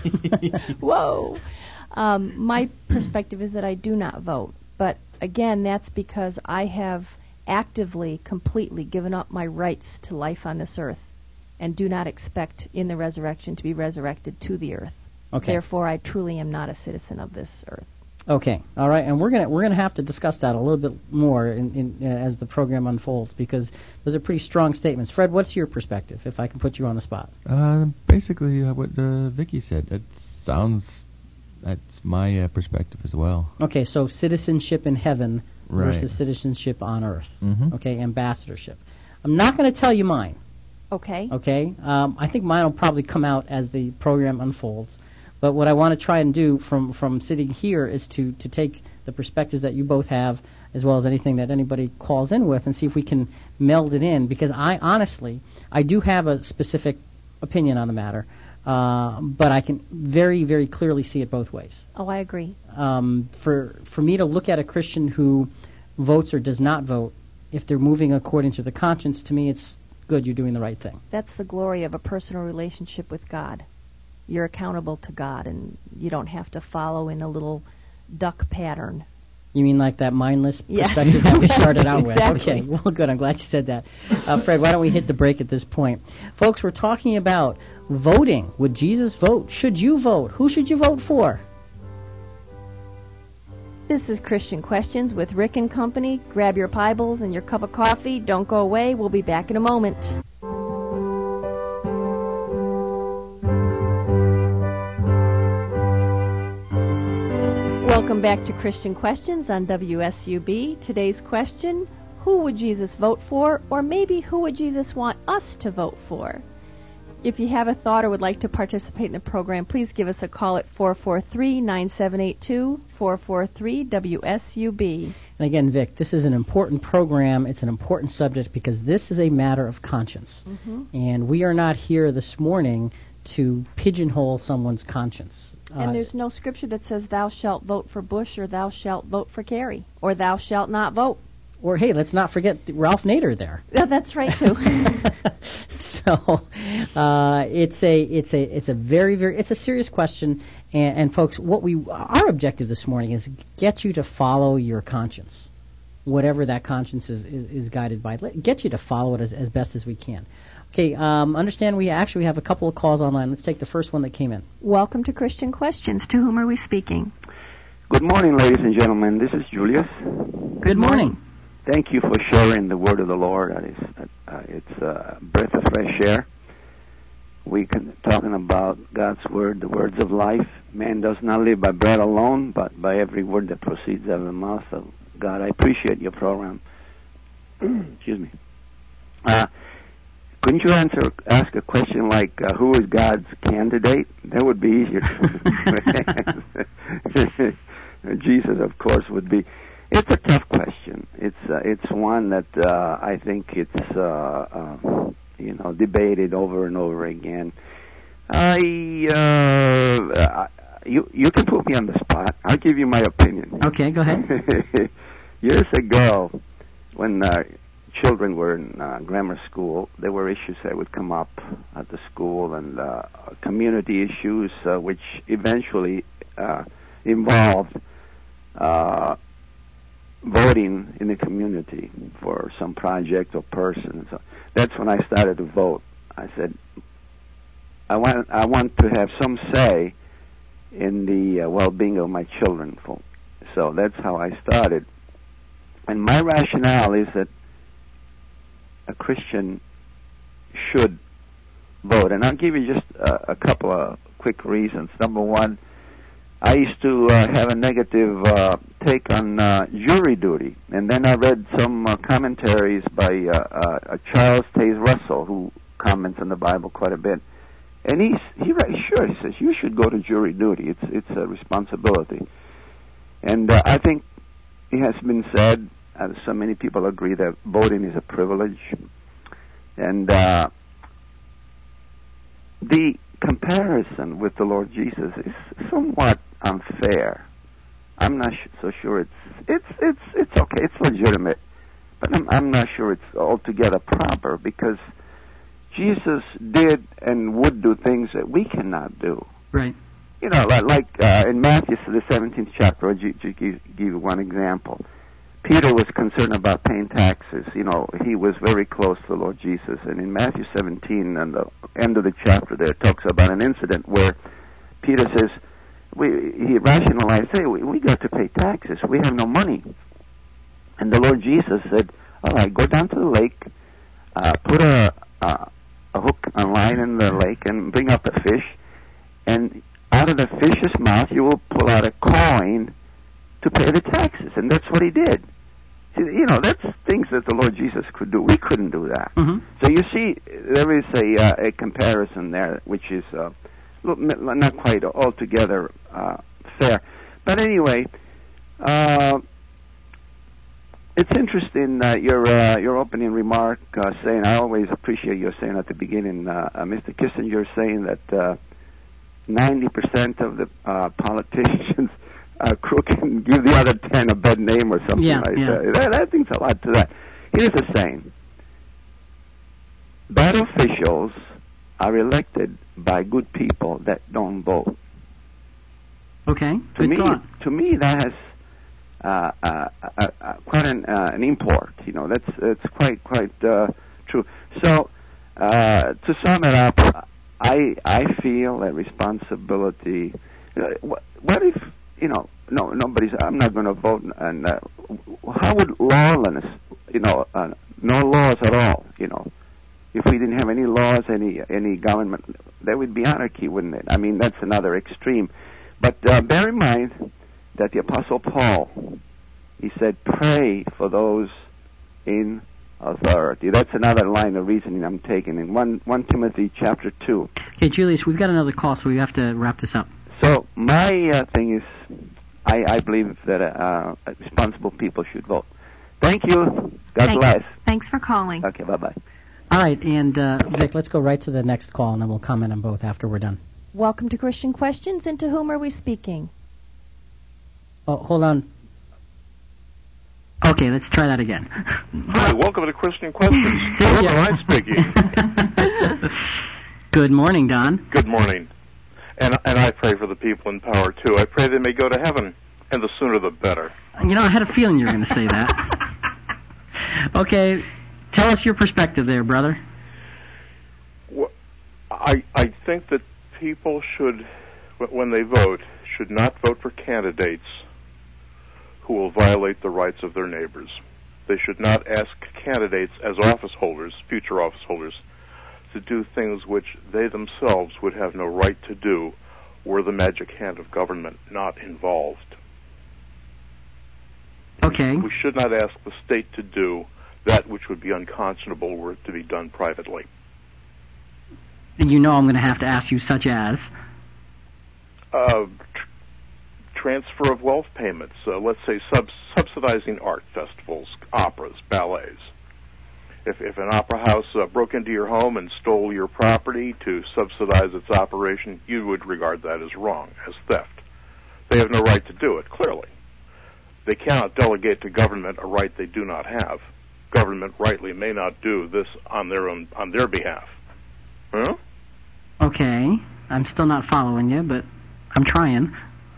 C: Whoa. Um, my perspective is that I do not vote. But again, that's because I have actively, completely given up my rights to life on this earth and do not expect in the resurrection to be resurrected to the earth.
B: Okay.
C: Therefore, I truly am not a citizen of this earth.
B: Okay, all right, and we're gonna we're gonna have to discuss that a little bit more in, in, uh, as the program unfolds, because those are pretty strong statements. Fred, what's your perspective, if I can put you on the spot?
D: Uh, basically, uh, what uh, Vicky said. That sounds. That's my uh, perspective as well.
B: Okay, so citizenship in heaven
D: right.
B: versus citizenship on earth.
D: Mm-hmm.
B: Okay, ambassadorship. I'm not going to tell you mine.
C: Okay.
B: Okay, um, I think mine will probably come out as the program unfolds. But what I want to try and do from, from sitting here is to, to take the perspectives that you both have, as well as anything that anybody calls in with, and see if we can meld it in. Because I honestly, I do have a specific opinion on the matter, uh, but I can very, very clearly see it both ways.
C: Oh, I agree.
B: Um, for for me to look at a Christian who votes or does not vote, if they're moving according to the conscience, to me it's good, you're doing the right thing.
C: That's the glory of a personal relationship with God. You're accountable to God, and you don't have to follow in a little duck pattern.
B: You mean like that mindless
C: Yes.
B: perspective that we started out
C: Exactly.
B: with? Okay, well, good. I'm glad you said that. Uh, Fred, why don't we hit the break at this point? Folks, we're talking about voting. Would Jesus vote? Should you vote? Who should you vote for?
C: This is Christian Questions with Rick and Company. Grab your Bibles and your cup of coffee. Don't go away. We'll be back in a moment. Welcome back to Christian Questions on W S U B. Today's question, who would Jesus vote for, or maybe who would Jesus want us to vote for? If you have a thought or would like to participate in the program, please give us a call at four four three, nine seven eight two, four four three, W S U B.
B: And again, Vic, this is an important program. It's an important subject because this is a matter of conscience.
C: Mm-hmm.
B: And we are not here this morning to pigeonhole someone's conscience.
C: And
B: Uh,
C: there's no scripture that says thou shalt vote for Bush or thou shalt vote for Kerry or thou shalt not vote.
B: Or, hey, let's not forget Ralph Nader there.
C: Yeah, that's right, too.
B: So uh, it's a it's a it's a very very it's a serious question, and, and folks, what we our objective this morning is get you to follow your conscience, whatever that conscience is is, is guided by. Let, get you to follow it as, as best as we can. Okay, um, understand we actually have a couple of calls online. Let's take the first one that came in.
C: Welcome to Christian Questions. To whom are we speaking?
E: Good morning, ladies and gentlemen. This is Julius.
B: Good morning.
E: Thank you for sharing the word of the Lord. That is, uh, it's a breath of fresh air. We can talking about God's word, the words of life. Man does not live by bread alone, but by every word that proceeds out of the mouth of God. I appreciate your program. Excuse me. Uh, couldn't you answer ask a question like, uh, who is God's candidate? That would be easier. Jesus, of course, would be. It's a tough question. It's uh, it's one that uh, I think it's uh, uh, you know debated over and over again. I, uh, I you you can put me on the spot. I'll give you my opinion.
B: Okay, go ahead.
E: Years ago, when uh, children were in uh, grammar school, there were issues that would come up at the school, and uh, community issues, uh, which eventually uh, involved uh, voting in the community for some project or person. So that's when I started to vote. I said, I want I want to have some say in the uh, well-being of my children. So that's how I started. And my rationale is that a Christian should vote. And I'll give you just a, a couple of quick reasons. Number one, I used to uh, have a negative uh, take on uh, jury duty. And then I read some uh, commentaries by uh, uh, Charles Taze Russell, who comments on the Bible quite a bit. And he's, he writes, sure, he says, you should go to jury duty. It's it's a responsibility. And uh, I think it has been said, uh, so many people agree, that voting is a privilege. And uh, the comparison with the Lord Jesus is somewhat unfair. I'm not sh- so sure it's it's it's it's okay. It's legitimate, but I'm I'm not sure it's altogether proper, because Jesus did and would do things that we cannot do.
B: Right.
E: You know, like, like uh, in Matthew, the seventeenth chapter, I'll give, give you one example. Peter was concerned about paying taxes. You know, he was very close to the Lord Jesus. And in Matthew seventeen, and the end of the chapter there, it talks about an incident where Peter says, we, he rationalized, hey, we, we got to pay taxes. We have no money. And the Lord Jesus said, all right, go down to the lake, uh, put a... Uh, a hook, a line in the lake, and bring up a fish, and out of the fish's mouth you will pull out a coin to pay the taxes. And that's what he did. See, you know, that's things that the Lord Jesus could do. We couldn't do that.
B: Mm-hmm.
E: So you see, there is a uh, a comparison there, which is uh, not quite altogether uh, fair. But anyway, uh, it's interesting, uh, your uh, your opening remark uh, saying, I always appreciate your saying at the beginning, uh, uh, Mister Kissinger, saying that uh, ninety percent of the uh, politicians are crooked and give the other ten a bad name or something
B: yeah,
E: like
B: yeah.
E: that. that. That thinks a lot to that. Here's the saying. Bad officials are elected by good people that don't vote.
B: Okay,
E: To
B: good
E: me,
B: thought.
E: to me, that has Uh, uh, uh, uh, quite an, uh, an import, you know. That's that's quite quite uh, true. So, uh, to sum it up, I I feel a responsibility. Uh, what, what if you know? No, nobody's. I'm not going to vote. And uh, how would lawlessness, you know, uh, no laws at all, you know? If we didn't have any laws, any any government, there would be anarchy, wouldn't it? I mean, that's another extreme. But uh, bear in mind that the Apostle Paul, he said, pray for those in authority. That's another line of reasoning I'm taking in one, First Timothy chapter two.
B: Okay, Julius, we've got another call, so we have to wrap this up.
E: So my uh, thing is, I, I believe that uh, responsible people should vote. Thank you. God
C: Thank
E: bless.
C: Thanks for calling.
E: Okay, bye-bye.
B: All right, and uh, Vic, let's go right to the next call, and then we'll comment on both after we're done.
C: Welcome to Christian Questions, and to whom are we speaking?
B: Oh, hold on. Okay, let's try that again.
F: Hi, welcome to Christian Questions. Who am I speaking?
B: Good morning, Don.
F: Good morning. And and I pray for the people in power, too. I pray they may go to heaven, and the sooner the better.
B: You know, I had a feeling you were going to say that. Okay, tell us your perspective there, brother.
F: Well, I, I think that people should, when they vote, should not vote for candidates who will violate the rights of their neighbors. They should not ask candidates as office holders, future office holders, to do things which they themselves would have no right to do were the magic hand of government not involved.
B: Okay.
F: We should not ask the state to do that which would be unconscionable were it to be done privately.
B: And you know I'm going to have to ask you such as?
F: Uh, tr- transfer of wealth payments, uh, let's say sub- subsidizing art festivals, operas, ballets. If, if an opera house uh, broke into your home and stole your property to subsidize its operation, you would regard that as wrong, as theft. They have no right to do it, clearly. They cannot delegate to government a right they do not have. Government rightly may not do this on their own, on their behalf. Huh?
B: Okay, I'm still not following you, but I'm trying.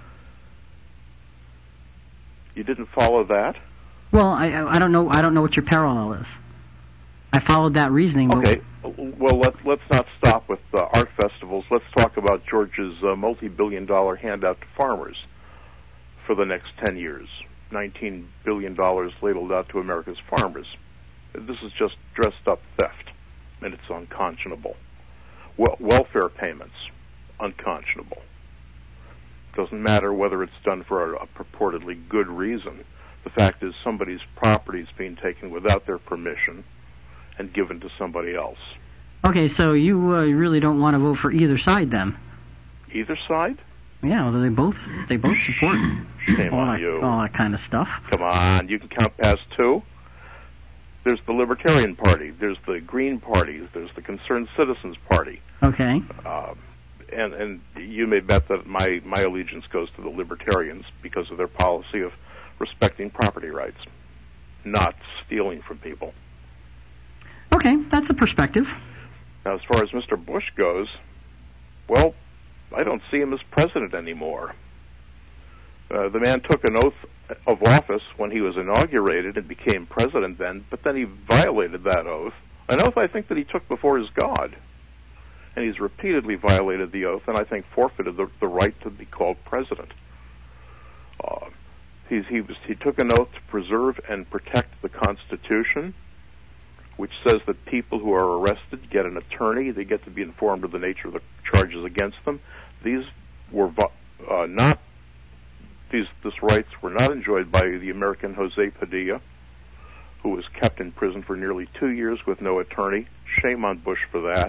F: You didn't follow that?
B: Well, I I don't know I don't know what your parallel is. I followed that reasoning. But
F: Okay, well, let's, let's not stop with uh, art festivals. Let's talk about George's uh, multi-billion dollar handout to farmers for the next ten years. nineteen billion dollars ladled out to America's farmers. This is just dressed up theft, and it's unconscionable. Well, welfare payments, unconscionable. Doesn't matter whether it's done for a, a purportedly good reason. The fact is somebody's property is being taken without their permission and given to somebody else.
B: Okay, so you uh, really don't want to vote for either side then?
F: Either side?
B: Yeah, well, they both they both support
F: Shame
B: all
F: on
B: that,
F: you.
B: all that kind of stuff.
F: Come on, you can count past two. There's the Libertarian Party. There's the Green Party. There's the Concerned Citizens Party.
B: Okay.
F: Uh, and and you may bet that my, my allegiance goes to the Libertarians because of their policy of respecting property rights, not stealing from people.
B: Okay, that's a perspective.
F: Now, as far as Mister Bush goes, well, I don't see him as president anymore. Uh, the man took an oath of office when he was inaugurated and became president then, but then he violated that oath, an oath I think that he took before his God. And he's repeatedly violated the oath and I think forfeited the, the right to be called president. Uh, he's, he, was, he took an oath to preserve and protect the Constitution, which says that people who are arrested get an attorney. They get to be informed of the nature of the charges against them. These were uh, not these this rights were not enjoyed by the American Jose Padilla, who was kept in prison for nearly two years with no attorney. Shame on Bush for that.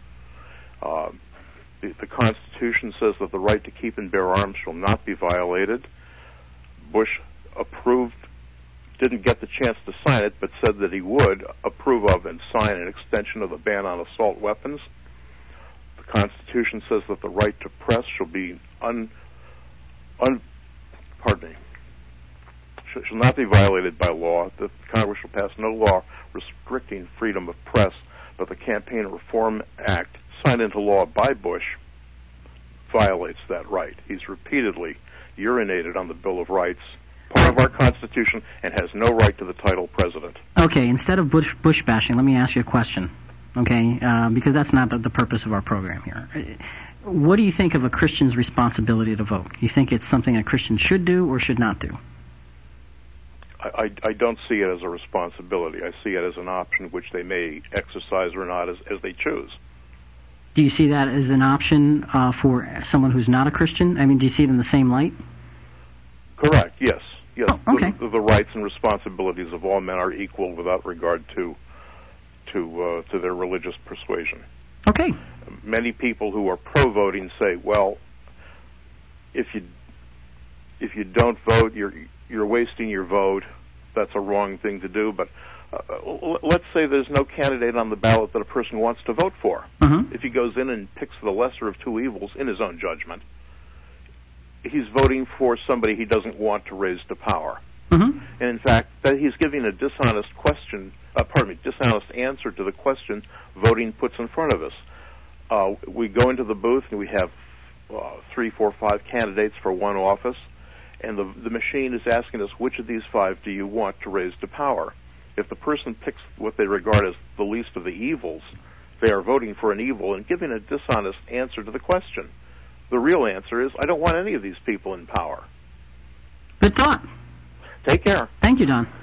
F: Uh, the, the Constitution says that the right to keep and bear arms shall not be violated. Bush approved. Didn't get the chance to sign it, but said that he would approve of and sign an extension of the ban on assault weapons. The Constitution says that the right to press shall be un, un pardon me, shall, shall not be violated by law. That Congress shall pass no law restricting freedom of press, but the Campaign Reform Act, signed into law by Bush, violates that right. He's repeatedly urinated on the Bill of Rights, part of our Constitution, and has no right to the title president.
B: Okay, instead of Bush, Bush bashing, let me ask you a question, okay, uh, because that's not the, the purpose of our program here. What do you think of a Christian's responsibility to vote? You think it's something a Christian should do or should not do?
F: I, I, I don't see it as a responsibility. I see it as an option which they may exercise or not as, as they choose.
B: Do you see that as an option uh, for someone who's not a Christian? I mean, do you see it in the same light?
F: Correct, yes. Yes,
B: oh, okay.
F: the, the rights and responsibilities of all men are equal without regard to to uh, to their religious persuasion.
B: Okay.
F: Many people who are pro-voting say, "Well, if you if you don't vote, you're you're wasting your vote. That's a wrong thing to do." But uh, let's say there's no candidate on the ballot that a person wants to vote for.
B: Uh-huh.
F: If he goes in and picks the lesser of two evils in his own judgment, he's voting for somebody he doesn't want to raise to power.
B: Mm-hmm.
F: And in fact, that he's giving a dishonest question, uh, pardon me, dishonest answer to the question voting puts in front of us. Uh, we go into the booth and we have uh, three, four, five candidates for one office, and the, the machine is asking us, which of these five do you want to raise to power? If the person picks what they regard as the least of the evils, they are voting for an evil and giving a dishonest answer to the question. The real answer is, I don't want any of these people in power.
B: Good thought.
F: Take care.
B: Thank you, Don.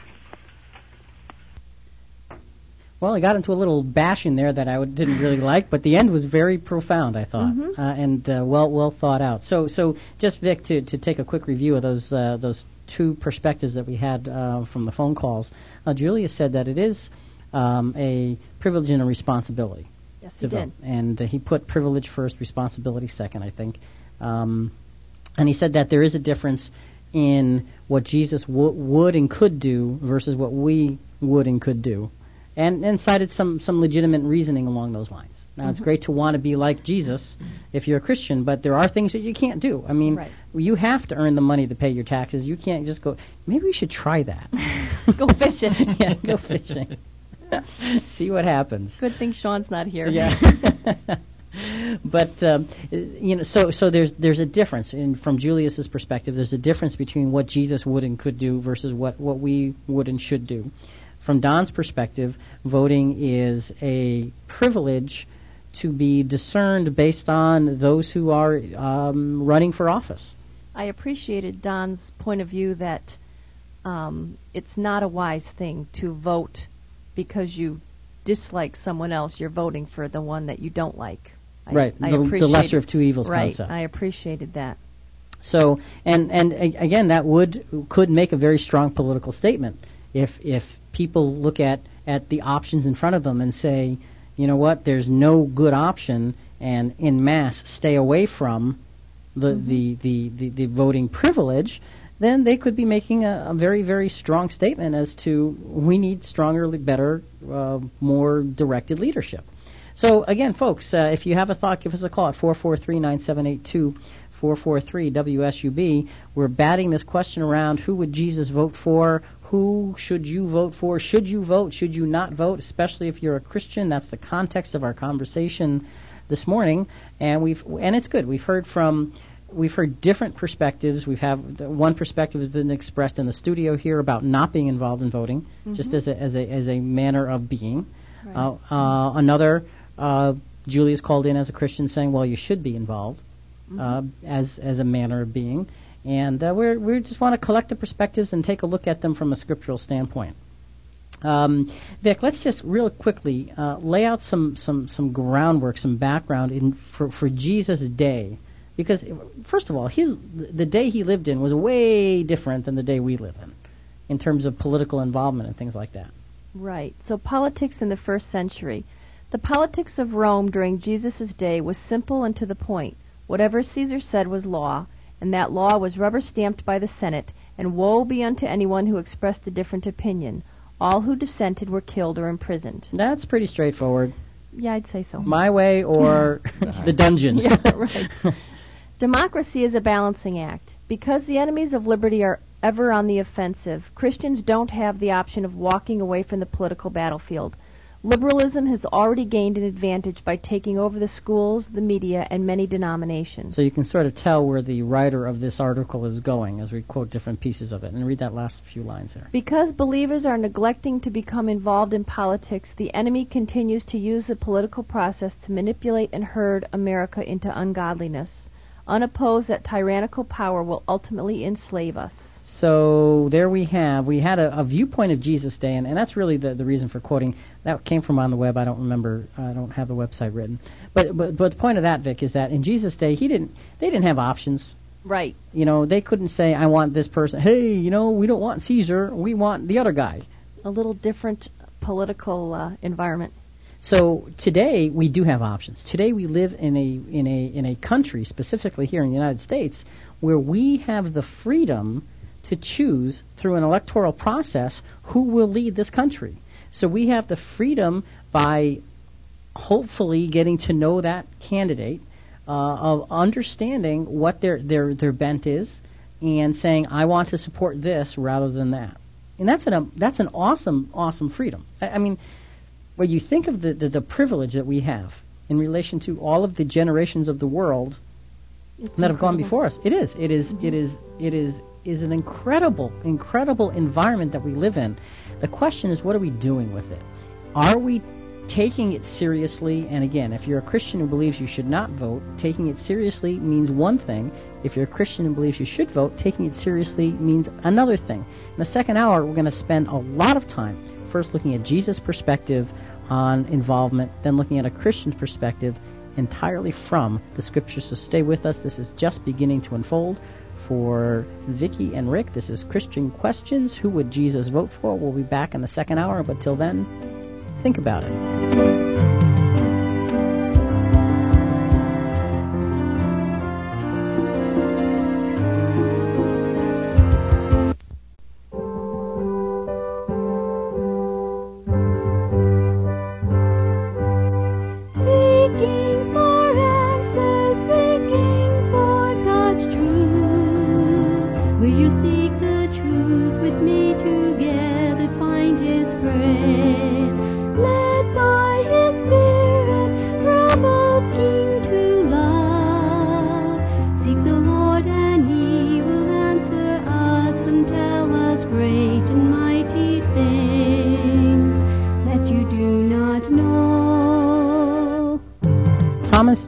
B: Well, I got into a little bashing there that I didn't really like, but the end was very profound, I thought,
C: Mm-hmm.
B: uh, and uh, well well thought out. So, so just Vic, to, to take a quick review of those uh, those two perspectives that we had uh, from the phone calls. Uh, Julia said that it is um, a privilege and a responsibility.
C: Yes, he did.
B: And uh, he put privilege first, responsibility second, I think. Um, and he said that there is a difference in what Jesus w- would and could do versus what we would and could do. and, and cited some, some legitimate reasoning along those lines. Now, mm-hmm. it's great to want to be like Jesus if you're a Christian, but there are things that you can't do. I mean,
C: right.
B: you have to earn the money to pay your taxes. You can't just go, maybe we should try that.
C: Go fishing.
B: Yeah, go fishing. See what happens.
C: Good thing Sean's not here.
B: Yeah. But um, you know, so so there's there's a difference in from Julius's perspective. There's a difference between what Jesus would and could do versus what, what we would and should do. From Don's perspective, voting is a privilege to be discerned based on those who are um, running for office.
C: I appreciated Don's point of view that um, it's not a wise thing to vote because you dislike someone else. You're voting for the one that you don't like. I,
B: right,
C: I
B: the, the lesser of two evils
C: right,
B: concept.
C: I appreciated that.
B: So, and and a- again, that would could make a very strong political statement if if people look at, at the options in front of them and say, you know what, there's no good option, and en masse stay away from the mm-hmm. the, the, the, the voting privilege, then they could be making a, a very, very strong statement as to we need stronger, better, uh, more directed leadership. So, again, folks, uh, if you have a thought, give us a call at four four three, nine seven eight two, four four three W S U B. We're batting this question around, who would Jesus vote for? Who should you vote for? Should you vote? Should you not vote? Especially if you're a Christian. That's the context of our conversation this morning. And we've and it's good. We've heard from we've heard different perspectives. We've have one perspective has been expressed in the studio here about not being involved in voting, mm-hmm. just as a as a as a manner of being.
C: Right.
B: Uh, uh, another. Uh, Julius called in as a Christian saying, well, you should be involved mm-hmm. uh, as as a manner of being. And uh, we're, we just want to collect the perspectives and take a look at them from a scriptural standpoint. Um, Vic, let's just real quickly uh, lay out some, some, some groundwork, some background in for, for Jesus' day. Because, first of all, his the day he lived in was way different than the day we live in, in terms of political involvement and things like that.
C: Right. So politics in the first century. The politics of Rome during Jesus' day was simple and to the point. Whatever Caesar said was law, and that law was rubber-stamped by the Senate, and woe be unto anyone who expressed a different opinion. All who dissented were killed or imprisoned.
B: That's pretty straightforward.
C: Yeah, I'd say so.
B: My way or the dungeon.
C: Yeah, right. Democracy is a balancing act. Because the enemies of liberty are ever on the offensive, Christians don't have the option of walking away from the political battlefield. Liberalism has already gained an advantage by taking over the schools, the media, and many denominations.
B: So you can sort of tell where the writer of this article is going as we quote different pieces of it. And read that last few lines there.
C: Because believers are neglecting to become involved in politics, the enemy continues to use the political process to manipulate and herd America into ungodliness. Unopposed, that tyrannical power will ultimately enslave us.
B: So there we have, we had a, a viewpoint of Jesus' day, and, and that's really the, the reason for quoting. That came from on the web. I don't remember. I don't have the website written. But, but but the point of that, Vic, is that in Jesus' day, he didn't. They didn't have options.
C: Right.
B: You know, they couldn't say, I want this person. Hey, you know, we don't want Caesar. We want the other guy.
C: A little different political uh, environment.
B: So today we do have options. Today we live in a in a in a country, specifically here in the United States, where we have the freedom to choose through an electoral process who will lead this country. So we have the freedom by hopefully getting to know that candidate, uh, of understanding what their, their, their bent is and saying, I want to support this rather than that. And that's an, that's an awesome, awesome freedom. I, I mean, when you think of the, the, the privilege that we have in relation to all of the generations of the world
C: It's
B: that have gone
C: incredible.
B: before us, it is, it is, mm-hmm. it is, it is, is an incredible, incredible environment that we live in. The question is, what are we doing with it? Are we taking it seriously? And again, if you're a Christian who believes you should not vote, taking it seriously means one thing. If you're a Christian who believes you should vote, taking it seriously means another thing. In the second hour, we're going to spend a lot of time first looking at Jesus' perspective on involvement, then looking at a Christian's perspective entirely from the Scriptures. So stay with us. This is just beginning to unfold. For Vicki and Rick, this is Christian Questions. Who would Jesus vote for? We'll be back in the second hour, but till then, think about it.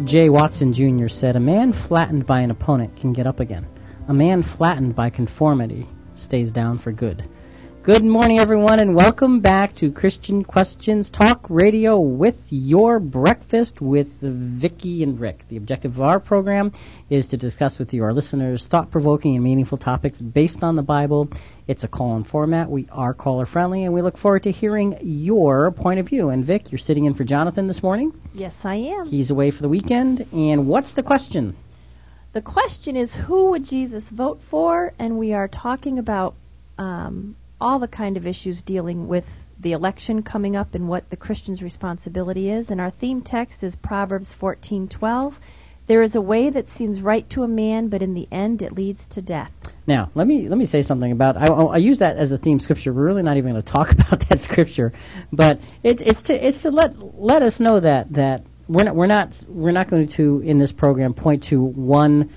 B: Jay Watson Junior said, "A man flattened by an opponent can get up again. A man flattened by conformity stays down for good." Good morning, everyone, and welcome back to Christian Questions Talk Radio with your breakfast with Vicki and Rick. The objective of our program is to discuss with you, our listeners, thought-provoking and meaningful topics based on the Bible. It's a call-in format. We are caller-friendly, and we look forward to hearing your point of view. And, Vic, you're sitting in for Jonathan this morning?
C: Yes, I am.
B: He's away for the weekend. And what's the question?
C: The question is, who would Jesus vote for? And we are talking about um, all the kind of issues dealing with the election coming up and what the Christian's responsibility is. And our theme text is Proverbs fourteen twelve. There is a way that seems right to a man, but in the end it leads to death. Now,
B: let me let me say something about. I, I use that as a theme scripture. We're really not even going to talk about that scripture, but it, it's to it's to let let us know that that we're not we're not we're not going to in this program point to one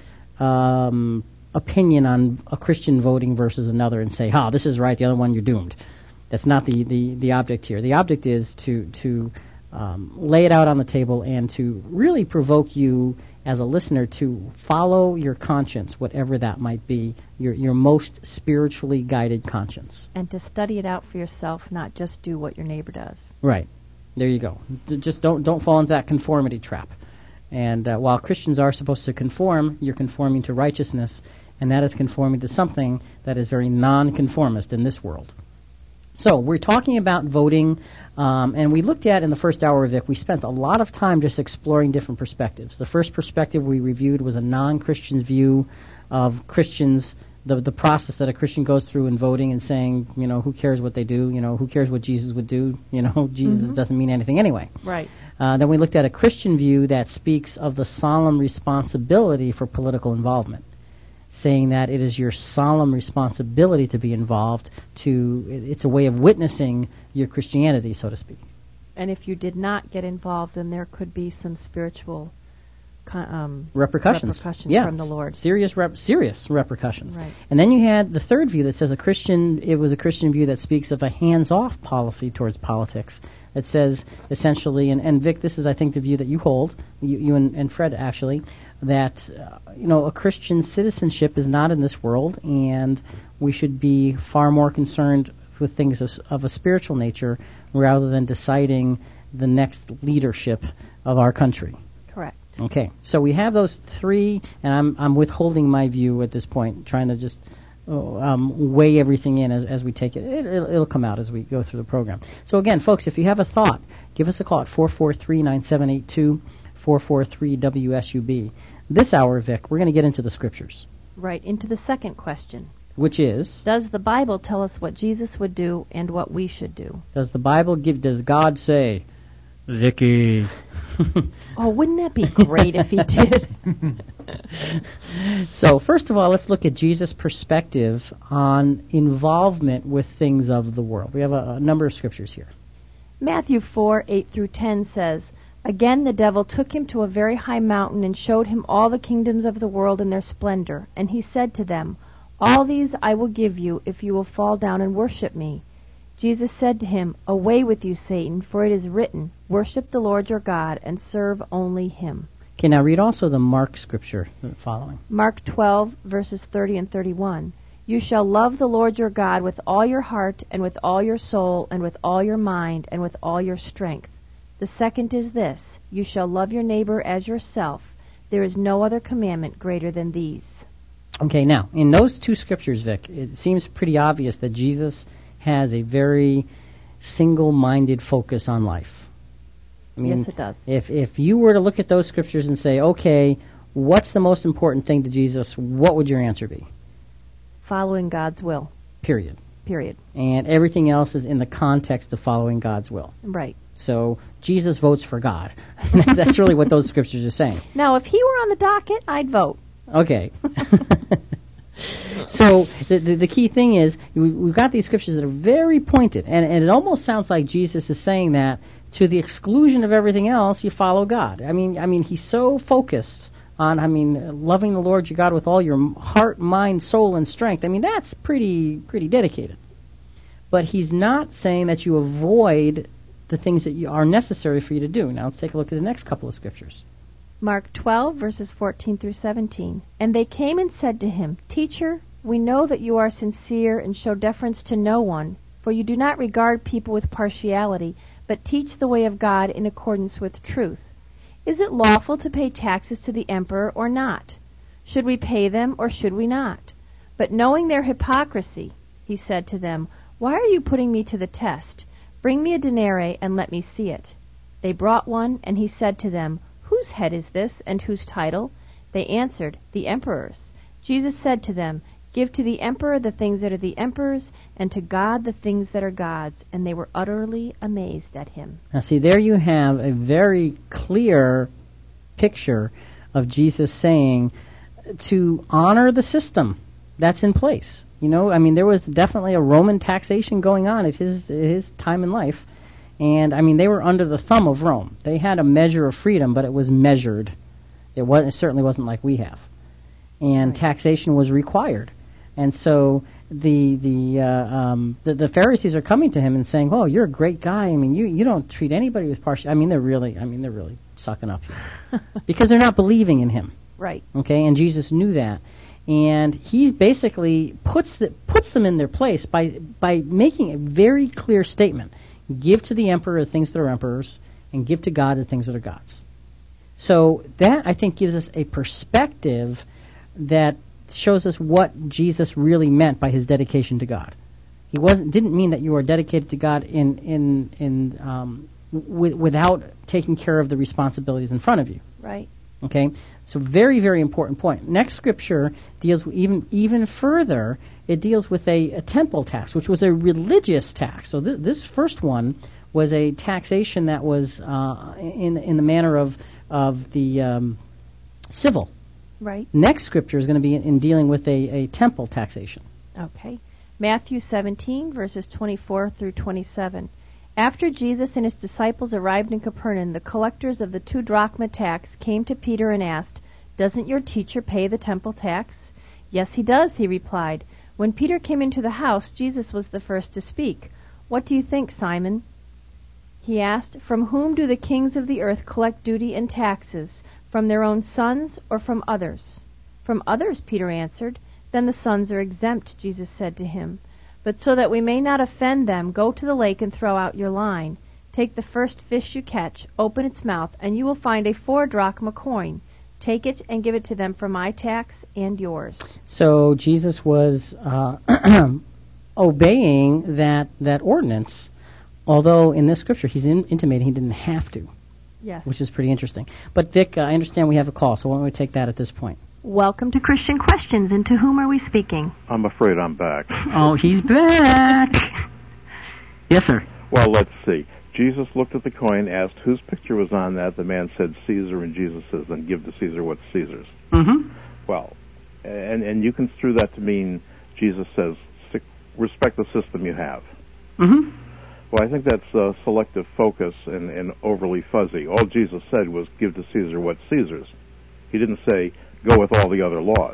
B: um, opinion on a Christian voting versus another and say, "Ha, this is right, the other one you're doomed." That's not the, the, the object here. The object is to to um, lay it out on the table and to really provoke you as a listener to follow your conscience, whatever that might be, your your most spiritually guided conscience.
C: And to study it out for yourself, not just do what your neighbor does.
B: Right. There you go. Just don't don't fall into that conformity trap. And uh, while Christians are supposed to conform, you're conforming to righteousness, and that is conforming to something that is very non-conformist in this world. So we're talking about voting, um, and we looked at in the first hour of it, we spent a lot of time just exploring different perspectives. The first perspective we reviewed was a non-Christian view of Christians, the the process that a Christian goes through in voting and saying, you know, who cares what they do, you know, who cares what Jesus would do, you know, Jesus
C: mm-hmm.
B: doesn't mean anything anyway.
C: Right.
B: Uh, then we looked at a Christian view that speaks of the solemn responsibility for political involvement, saying that it is your solemn responsibility to be involved. To it's a way of witnessing your Christianity, so to speak.
C: And if you did not get involved, then there could be some spiritual um,
B: repercussions,
C: repercussions
B: yeah,
C: from the Lord.
B: Serious, rep- serious repercussions.
C: Right.
B: And then you had the third view that says a Christian. It was a Christian view that speaks of a hands-off policy towards politics. It says essentially, and, and Vic, this is I think the view that you hold, you, you and, and Fred actually, that uh, you know a Christian citizenship is not in this world, and we should be far more concerned with things of, of a spiritual nature rather than deciding the next leadership of our country.
C: Correct.
B: Okay, so we have those three, and I'm I'm withholding my view at this point, trying to just um, weigh everything in as, as we take it. It it'll, it'll come out as we go through the program. So again, folks, if you have a thought, give us a call at four four three, nine seven eight two, four four three W S U B. This hour, Vic, we're going to get into the scriptures.
C: Right, into the second question.
B: Which is?
C: Does the Bible tell us what Jesus would do and what we should do?
B: Does the Bible give, does God say, Vicky?
C: Oh, wouldn't that be great if he did?
B: So, first of all, let's look at Jesus' perspective on involvement with things of the world. We have a, a number of scriptures here.
C: Matthew four, eight through ten says, "Again the devil took him to a very high mountain and showed him all the kingdoms of the world in their splendor. And he said to them, 'All these I will give you if you will fall down and worship me.' Jesus said to him, 'Away with you, Satan, for it is written, Worship the Lord your God and serve only him.'"
B: Okay, now read also the Mark scripture following.
C: Mark twelve, verses thirty and thirty-one. "You shall love the Lord your God with all your heart and with all your soul and with all your mind and with all your strength. The second is this, you shall love your neighbor as yourself. There is no other commandment greater than these."
B: Okay, now, in those two scriptures, Vic, it seems pretty obvious that Jesus has a very single-minded focus on life. I mean,
C: yes, it does.
B: If if you were to look at those scriptures and say, okay, what's the most important thing to Jesus, what would your answer be?
C: Following God's will.
B: Period.
C: Period.
B: And everything else is in the context of following God's will.
C: Right.
B: So Jesus votes for God. That's really what those scriptures are saying.
C: Now, if he were on the docket, I'd vote.
B: Okay. So the, the the key thing is we, we've got these scriptures that are very pointed, and, and it almost sounds like Jesus is saying that to the exclusion of everything else, you follow God. I mean, I mean, he's so focused on, I mean, loving the Lord your God with all your heart, mind, soul, and strength. I mean, that's pretty pretty dedicated. But he's not saying that you avoid the things that you, are necessary for you to do. Now let's take a look at the next couple of scriptures.
C: Mark twelve, verses fourteen through seventeen. And they came and said to him, Teacher, we know that you are sincere and show deference to no one, for you do not regard people with partiality, but teach the way of God in accordance with truth. Is it lawful to pay taxes to the emperor or not? Should we pay them or should we not? But knowing their hypocrisy, he said to them, Why are you putting me to the test? Bring me a denarius and let me see it. They brought one, and he said to them, Whose head is this, and whose title? They answered, The emperor's. Jesus said to them, Give to the emperor the things that are the emperor's, and to God the things that are God's. And they were utterly amazed at him.
B: Now see, there you have a very clear picture of Jesus saying to honor the system that's in place. You know, I mean, there was definitely a Roman taxation going on at his his time in life. And, I mean, they were under the thumb of Rome. They had a measure of freedom, but it was measured. It, was, it certainly wasn't like we have. And right. Taxation was required. And so the the, uh, um, the the Pharisees are coming to him and saying, "Oh, you're a great guy. I mean, you, you don't treat anybody with partial." I mean, they're really, I mean, they're really sucking up here because they're not believing in him.
C: Right.
B: Okay, and Jesus knew that. And he basically puts the, puts them in their place by by making a very clear statement. Give to the emperor the things that are emperors, and give to God the things that are God's. So that, I think, gives us a perspective that shows us what Jesus really meant by his dedication to God. He wasn't didn't mean that you are dedicated to God in in in um, w- without taking care of the responsibilities in front of you.
C: Right.
B: Okay, so very, very important point. Next scripture deals with even even further. It deals with a, a temple tax, which was a religious tax. So th- this first one was a taxation that was uh, in in the manner of of the um, civil.
C: Right.
B: Next scripture is going to be in, in dealing with a, a temple taxation.
C: Okay. Matthew seventeen, verses twenty-four through twenty-seven. After Jesus and his disciples arrived in Capernaum, the collectors of the two drachma tax came to Peter and asked, Doesn't your teacher pay the temple tax? Yes, he does, he replied. When Peter came into the house, Jesus was the first to speak. What do you think, Simon? He asked, From whom do the kings of the earth collect duty and taxes? From their own sons or from others? From others, Peter answered. Then the sons are exempt, Jesus said to him. But so that we may not offend them, go to the lake and throw out your line. Take the first fish you catch, open its mouth, and you will find a four drachma coin. Take it and give it to them for my tax and yours.
B: So Jesus was uh, obeying that that ordinance, although in this scripture he's in, intimating he didn't have to.
C: Yes.
B: Which is pretty interesting. But Vic, uh, I understand we have a call, so why don't we take that at this point?
C: Welcome to Christian Questions, and to whom are we speaking?
F: I'm afraid I'm back.
B: Oh, he's back. Yes, sir.
F: Well, let's see. Jesus looked at the coin, asked whose picture was on that. The man said Caesar, and Jesus says, then give to Caesar what's Caesar's.
B: Mm-hmm.
F: Well, and, and you construe that to mean Jesus says, respect the system you have.
B: Mm-hmm.
F: Well, I think that's uh, selective focus and, and overly fuzzy. All Jesus said was give to Caesar what's Caesar's. He didn't say go with all the other laws.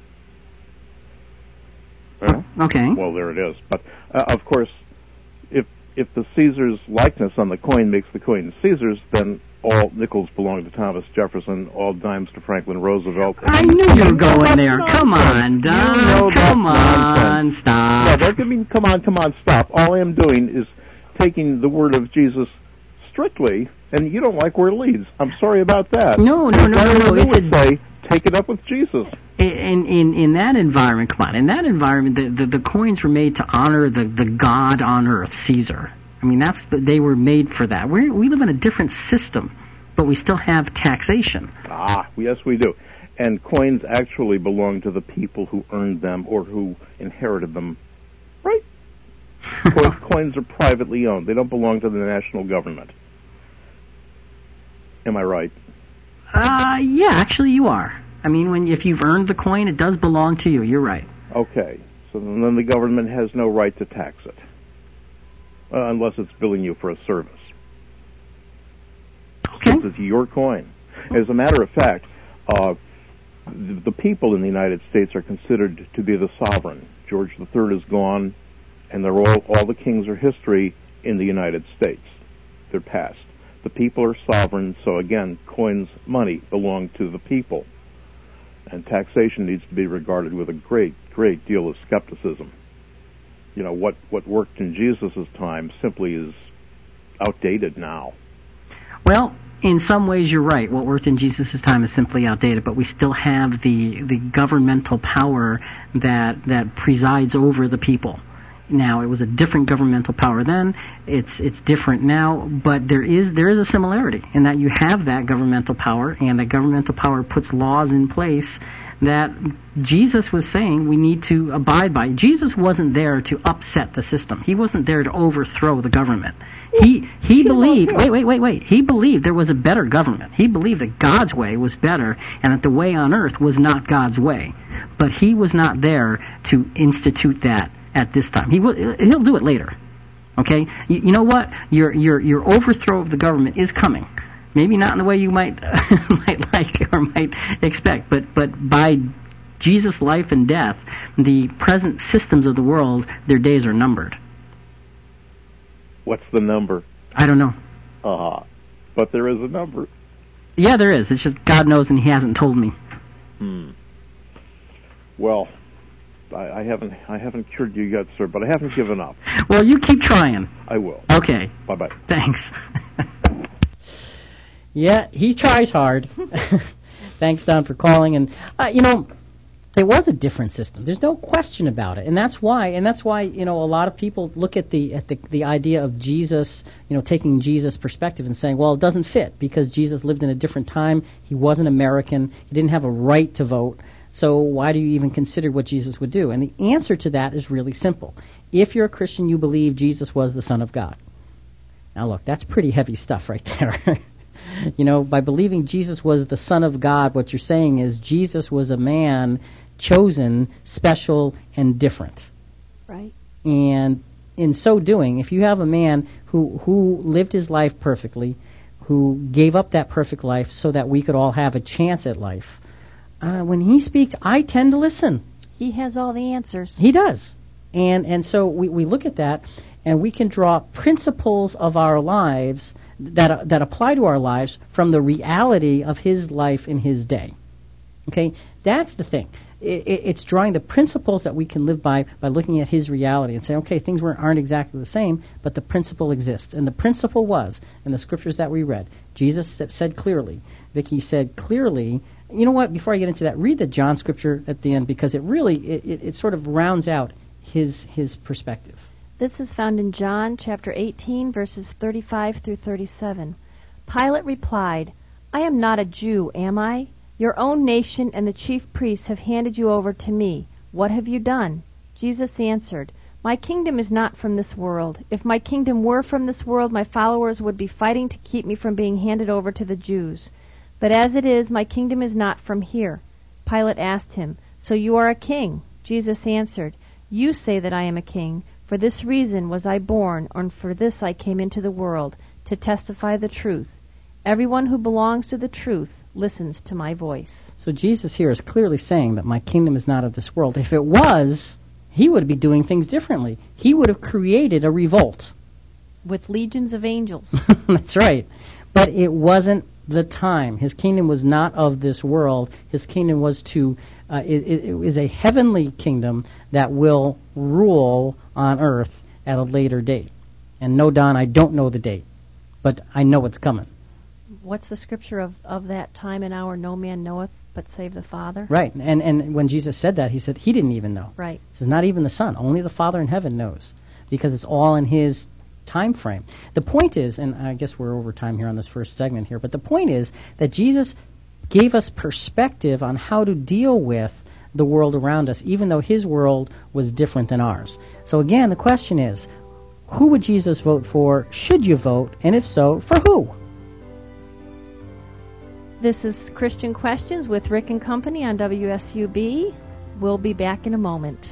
B: Uh, okay.
F: Well, there it is. But, uh, of course, if if the Caesar's likeness on the coin makes the coin Caesar's, then all nickels belong to Thomas Jefferson, all dimes to Franklin Roosevelt.
B: I knew you were going there. Come on, Don.
F: You know
B: come on,
F: nonsense.
B: stop.
F: No, don't give me, come on, come on, stop. All I am doing is taking the word of Jesus strictly, and you don't like where it leads. I'm sorry about that.
B: No, no, no, no, no.
F: It's
B: It's
F: would
B: a,
F: say, take it up with Jesus.
B: in in in that environment, come on. In that environment, the the, the coins were made to honor the, the God on earth, Caesar. I mean, that's the, they were made for that. We we live in a different system, but we still have taxation.
F: Ah, yes, we do. And coins actually belong to the people who earned them or who inherited them, right? coins, coins are privately owned. They don't belong to the national government. Am I right?
B: Uh, yeah, actually you are. I mean, when if you've earned the coin, it does belong to you. You're right.
F: Okay. So then the government has no right to tax it, uh, unless it's billing you for a service.
B: Okay.
F: This is your coin. As a matter of fact, uh, the, the people in the United States are considered to be the sovereign. George the Third is gone, and they're all, all the kings are history in the United States. They're past. The people are sovereign, so again, coins, money belong to the people. And taxation needs to be regarded with a great, great deal of skepticism. You know, what, what worked in Jesus' time simply is outdated now.
B: Well, in some ways you're right. What worked in Jesus' time is simply outdated, but we still have the the governmental power that that presides over the people. Now, it was a different governmental power then. It's it's different now, but there is there is a similarity in that you have that governmental power, and that governmental power puts laws in place that Jesus was saying we need to abide by. Jesus wasn't there to upset the system. He wasn't there to overthrow the government. He he believed, wait, wait, wait, wait. He believed there was a better government. He believed that God's way was better and that the way on earth was not God's way. But he was not there to institute that at this time. He will, he'll do it later. Okay? You, you know what? Your your your overthrow of the government is coming. Maybe not in the way you might might like or might expect, but but by Jesus' life and death, the present systems of the world, their days are numbered.
F: What's the number?
B: I don't know.
F: Uh-huh. But there is a number.
B: Yeah, there is. It's just God knows and he hasn't told me.
F: Hmm. Well, I, I haven't I haven't cured you yet, sir, but I haven't given up.
B: Well, you keep trying.
F: I will.
B: Okay.
F: Bye-bye.
B: Thanks. Yeah, he tries hard. Thanks, Don, for calling. And, uh, you know, it was a different system. There's no question about it. And that's why, and that's why, you know, a lot of people look at the at the, the idea of Jesus, you know, taking Jesus' perspective and saying, well, it doesn't fit because Jesus lived in a different time. He wasn't American. He didn't have a right to vote. So why do you even consider what Jesus would do? And the answer to that is really simple. If you're a Christian, you believe Jesus was the Son of God. Now, look, that's pretty heavy stuff right there. You know, by believing Jesus was the Son of God, what you're saying is Jesus was a man chosen, special, and different.
C: Right.
B: And in so doing, if you have a man who who lived his life perfectly, who gave up that perfect life so that we could all have a chance at life, uh, when he speaks, I tend to listen.
C: He has all the answers.
B: He does. And and so we, we look at that, and we can draw principles of our lives that that apply to our lives from the reality of his life in his day. Okay? That's the thing. It, it, it's drawing the principles that we can live by by looking at his reality and saying, okay, things weren't, aren't exactly the same, but the principle exists. And the principle was, in the scriptures that we read, Jesus said clearly, Vicki said clearly, you know what, before I get into that, read the John scripture at the end, because it really, it, it, it sort of rounds out his his perspective.
C: This is found in John chapter eighteen, verses thirty-five through thirty-seven. Pilate replied, I am not a Jew, am I? Your own nation and the chief priests have handed you over to me. What have you done? Jesus answered, My kingdom is not from this world. If my kingdom were from this world, my followers would be fighting to keep me from being handed over to the Jews. But as it is, my kingdom is not from here. Pilate asked him, So you are a king? Jesus answered, You say that I am a king. For this reason was I born, and for this I came into the world, to testify the truth. Everyone who belongs to the truth listens to my voice.
B: So Jesus here is clearly saying that my kingdom is not of this world. If it was, he would be doing things differently. He would have created a revolt.
C: With legions of angels.
B: That's right. But it wasn't the time. His kingdom was not of this world. His kingdom was to, uh, it, it, it is a heavenly kingdom that will rule on earth at a later date. And no, Don, I don't know the date, but I know it's coming.
C: What's the scripture of, of that time and hour no man knoweth but save the Father?
B: Right. And and when Jesus said that, he said he didn't even know.
C: Right.
B: He says not even the Son, only the Father in heaven knows, because it's all in his time frame. The point is, and I guess we're over time here on this first segment here, but the point is that Jesus gave us perspective on how to deal with the world around us, even though his world was different than ours. So again, the question is, who would Jesus vote for? Should you vote? And if so, for who?
C: This is Christian Questions with Rick and Company on W S U B. We'll be back in a moment.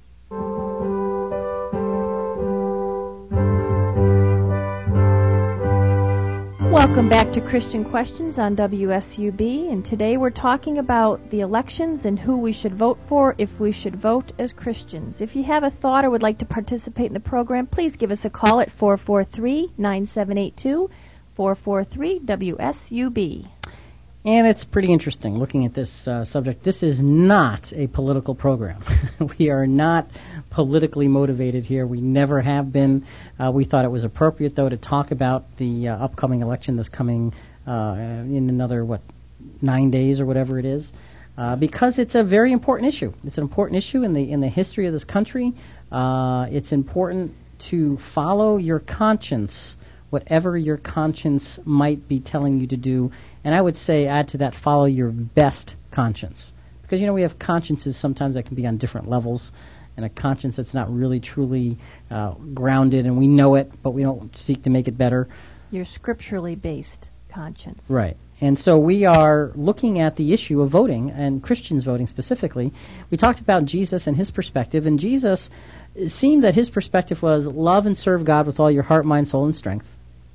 C: Welcome back to Christian Questions on W S U B, and today we're talking about the elections and who we should vote for if we should vote as Christians. If you have a thought or would like to participate in the program, please give us a call at four four three, nine seven eight two, four four three W S U B.
B: And it's pretty interesting looking at this uh, subject. This is not a political program. We are not politically motivated here. We never have been. Uh, we thought it was appropriate, though, to talk about the uh, upcoming election that's coming uh, in another, what, nine days or whatever it is, uh, because it's a very important issue. It's an important issue in the in the history of this country. Uh, it's important to follow your conscience, whatever your conscience might be telling you to do. And I would say add to that, follow your best conscience. Because, you know, we have consciences sometimes that can be on different levels, and a conscience that's not really truly uh, grounded, and we know it, but we don't seek to make it better.
C: Your scripturally based conscience.
B: Right. And so we are looking at the issue of voting, and Christians voting specifically. We talked about Jesus and his perspective, and Jesus, it seemed that his perspective was love and serve God with all your heart, mind, soul, and strength.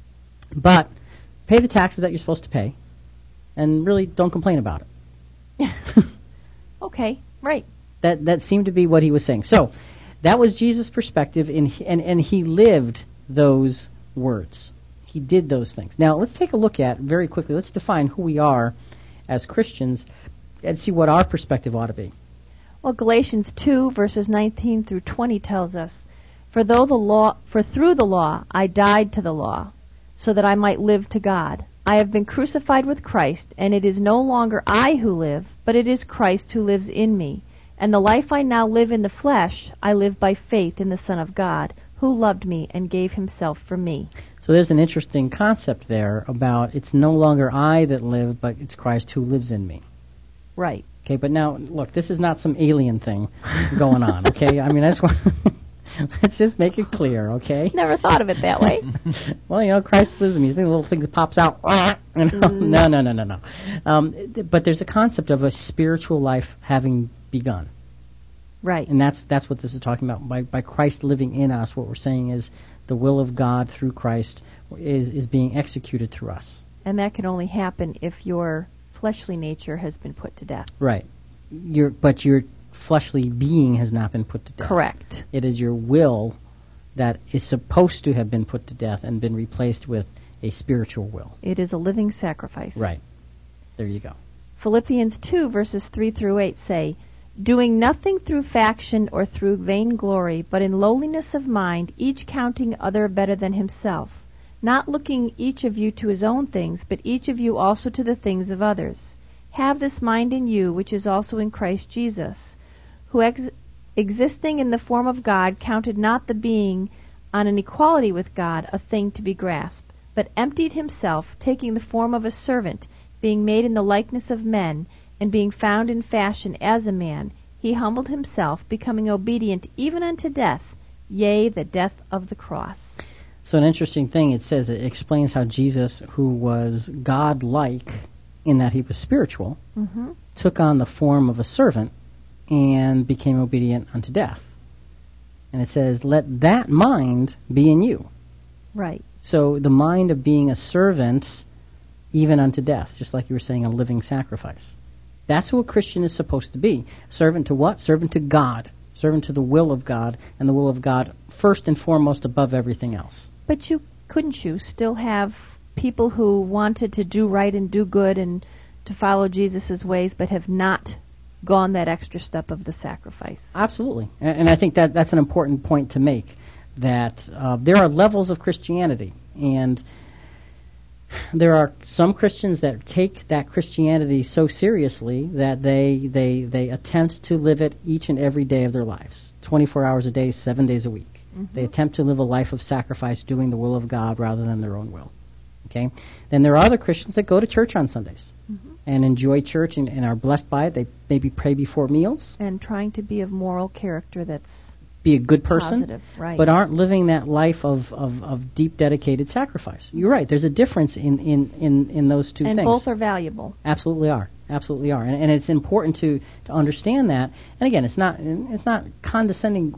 B: But pay the taxes that you're supposed to pay, and really don't complain about it.
C: Okay, right.
B: That that seemed to be what he was saying. So that was Jesus' perspective, and and, and he lived those words. He did those things. Now, let's take a look at, very quickly, let's define who we are as Christians and see what our perspective ought to be.
C: Well, Galatians two, verses nineteen through twenty tells us, For though the law, for through the law I died to the law, so that I might live to God. I have been crucified with Christ, and it is no longer I who live, but it is Christ who lives in me. And the life I now live in the flesh, I live by faith in the Son of God, who loved me and gave himself for me.
B: So there's an interesting concept there about it's no longer I that live, but it's Christ who lives in me.
C: Right.
B: Okay, but now, look, this is not some alien thing going on, okay? I mean, I just want... Let's just make it clear, okay?
C: Never thought of it that way.
B: Well, you know, Christ lives in me. He's the little thing that pops out. You know? No, no, no, no, no. Um, th- but there's a concept of a spiritual life having begun.
C: Right.
B: And that's that's what this is talking about. By by Christ living in us, what we're saying is the will of God through Christ is, is being executed through us.
C: And that can only happen if your fleshly nature has been put to death.
B: Right. Your, but your fleshly being has not been put to death.
C: Correct.
B: It is your will that is supposed to have been put to death and been replaced with a spiritual will.
C: It is a living sacrifice.
B: Right. There you go.
C: Philippians two, verses three through eight say, Doing nothing through faction or through vainglory, but in lowliness of mind, each counting other better than himself, not looking each of you to his own things, but each of you also to the things of others. Have this mind in you, which is also in Christ Jesus, who ex- existing in the form of God counted not the being on an equality with God a thing to be grasped, but emptied himself, taking the form of a servant, being made in the likeness of men, and being found in fashion as a man, he humbled himself, becoming obedient even unto death, yea, the death of the cross.
B: So an interesting thing, it says, it explains how Jesus, who was God-like in that he was spiritual,
C: Mm-hmm.
B: took on the form of a servant and became obedient unto death. And it says, let that mind be in you.
C: Right.
B: So the mind of being a servant even unto death, just like you were saying, a living sacrifice. That's who a Christian is supposed to be. Servant to what? Servant to God. Servant to the will of God, and the will of God first and foremost above everything else.
C: But you couldn't you still have people who wanted to do right and do good and to follow Jesus' ways, but have not gone that extra step of the sacrifice?
B: Absolutely. And, and I think that that's an important point to make, that uh, there are levels of Christianity, and there are some Christians that take that Christianity so seriously that they they they attempt to live it each and every day of their lives, twenty-four hours a day, seven days a week. Mm-hmm. They attempt to live a life of sacrifice, doing the will of God rather than their own will. Okay? Then there are other Christians that go to church on Sundays mm-hmm. and enjoy church and, and are blessed by it. They maybe pray before meals.
C: And trying to be of moral character that's
B: be a good person,
C: positive, right.
B: but aren't living that life of, of, of deep, dedicated sacrifice. You're right. There's a difference in, in, in, in those two
C: and
B: things.
C: And both are valuable.
B: Absolutely are. Absolutely are. And, and it's important to, to understand that. And again, it's not it's not condescending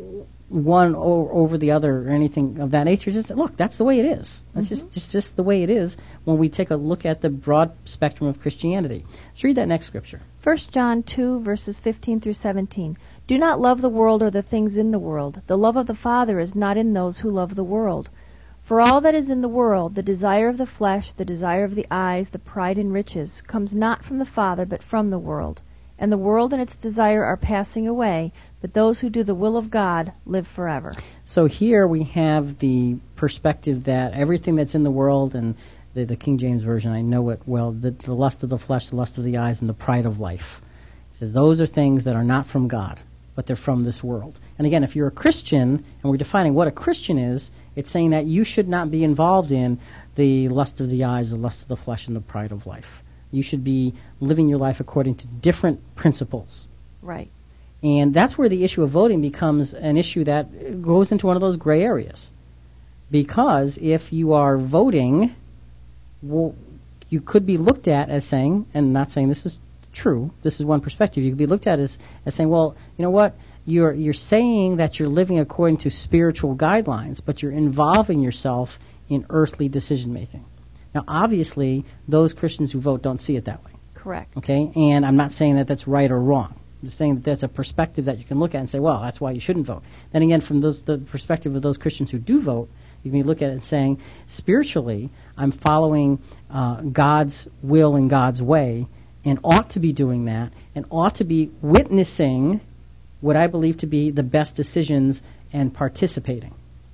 B: one o- over the other or anything of that nature. Just look, that's the way it is. That's
C: mm-hmm.
B: just, just just the way it is when we take a look at the broad spectrum of Christianity. Let's read that next scripture.
C: First John two, verses fifteen through seventeen. Do not love the world or the things in the world. The love of the Father is not in those who love the world. For all that is in the world, the desire of the flesh, the desire of the eyes, the pride in riches, comes not from the Father, but from the world. And the world and its desire are passing away, but those who do the will of God live forever.
B: So here we have the perspective that everything that's in the world, and the, the King James Version, I know it well, the, the lust of the flesh, the lust of the eyes, and the pride of life. It says those are things that are not from God, but they're from this world. And again, if you're a Christian, and we're defining what a Christian is, it's saying that you should not be involved in the lust of the eyes, the lust of the flesh, and the pride of life. You should be living your life according to different principles.
C: Right.
B: And that's where the issue of voting becomes an issue that goes into one of those gray areas. Because if you are voting, well, you could be looked at as saying, and not saying this is true, this is one perspective, you could be looked at as, as saying, well, you know what, you're you're saying that you're living according to spiritual guidelines, but you're involving yourself in earthly decision making. Now, obviously, those Christians who vote don't see it that way.
C: Correct.
B: Okay, and I'm not saying that that's right or wrong. I'm just saying that that's a perspective that you can look at and say, well, that's why you shouldn't vote. Then again, from those, the perspective of those Christians who do vote, you can look at it and saying, spiritually, I'm following uh, God's will and God's way, and ought to be doing that, and ought to be witnessing what I believe to be the best decisions and participating.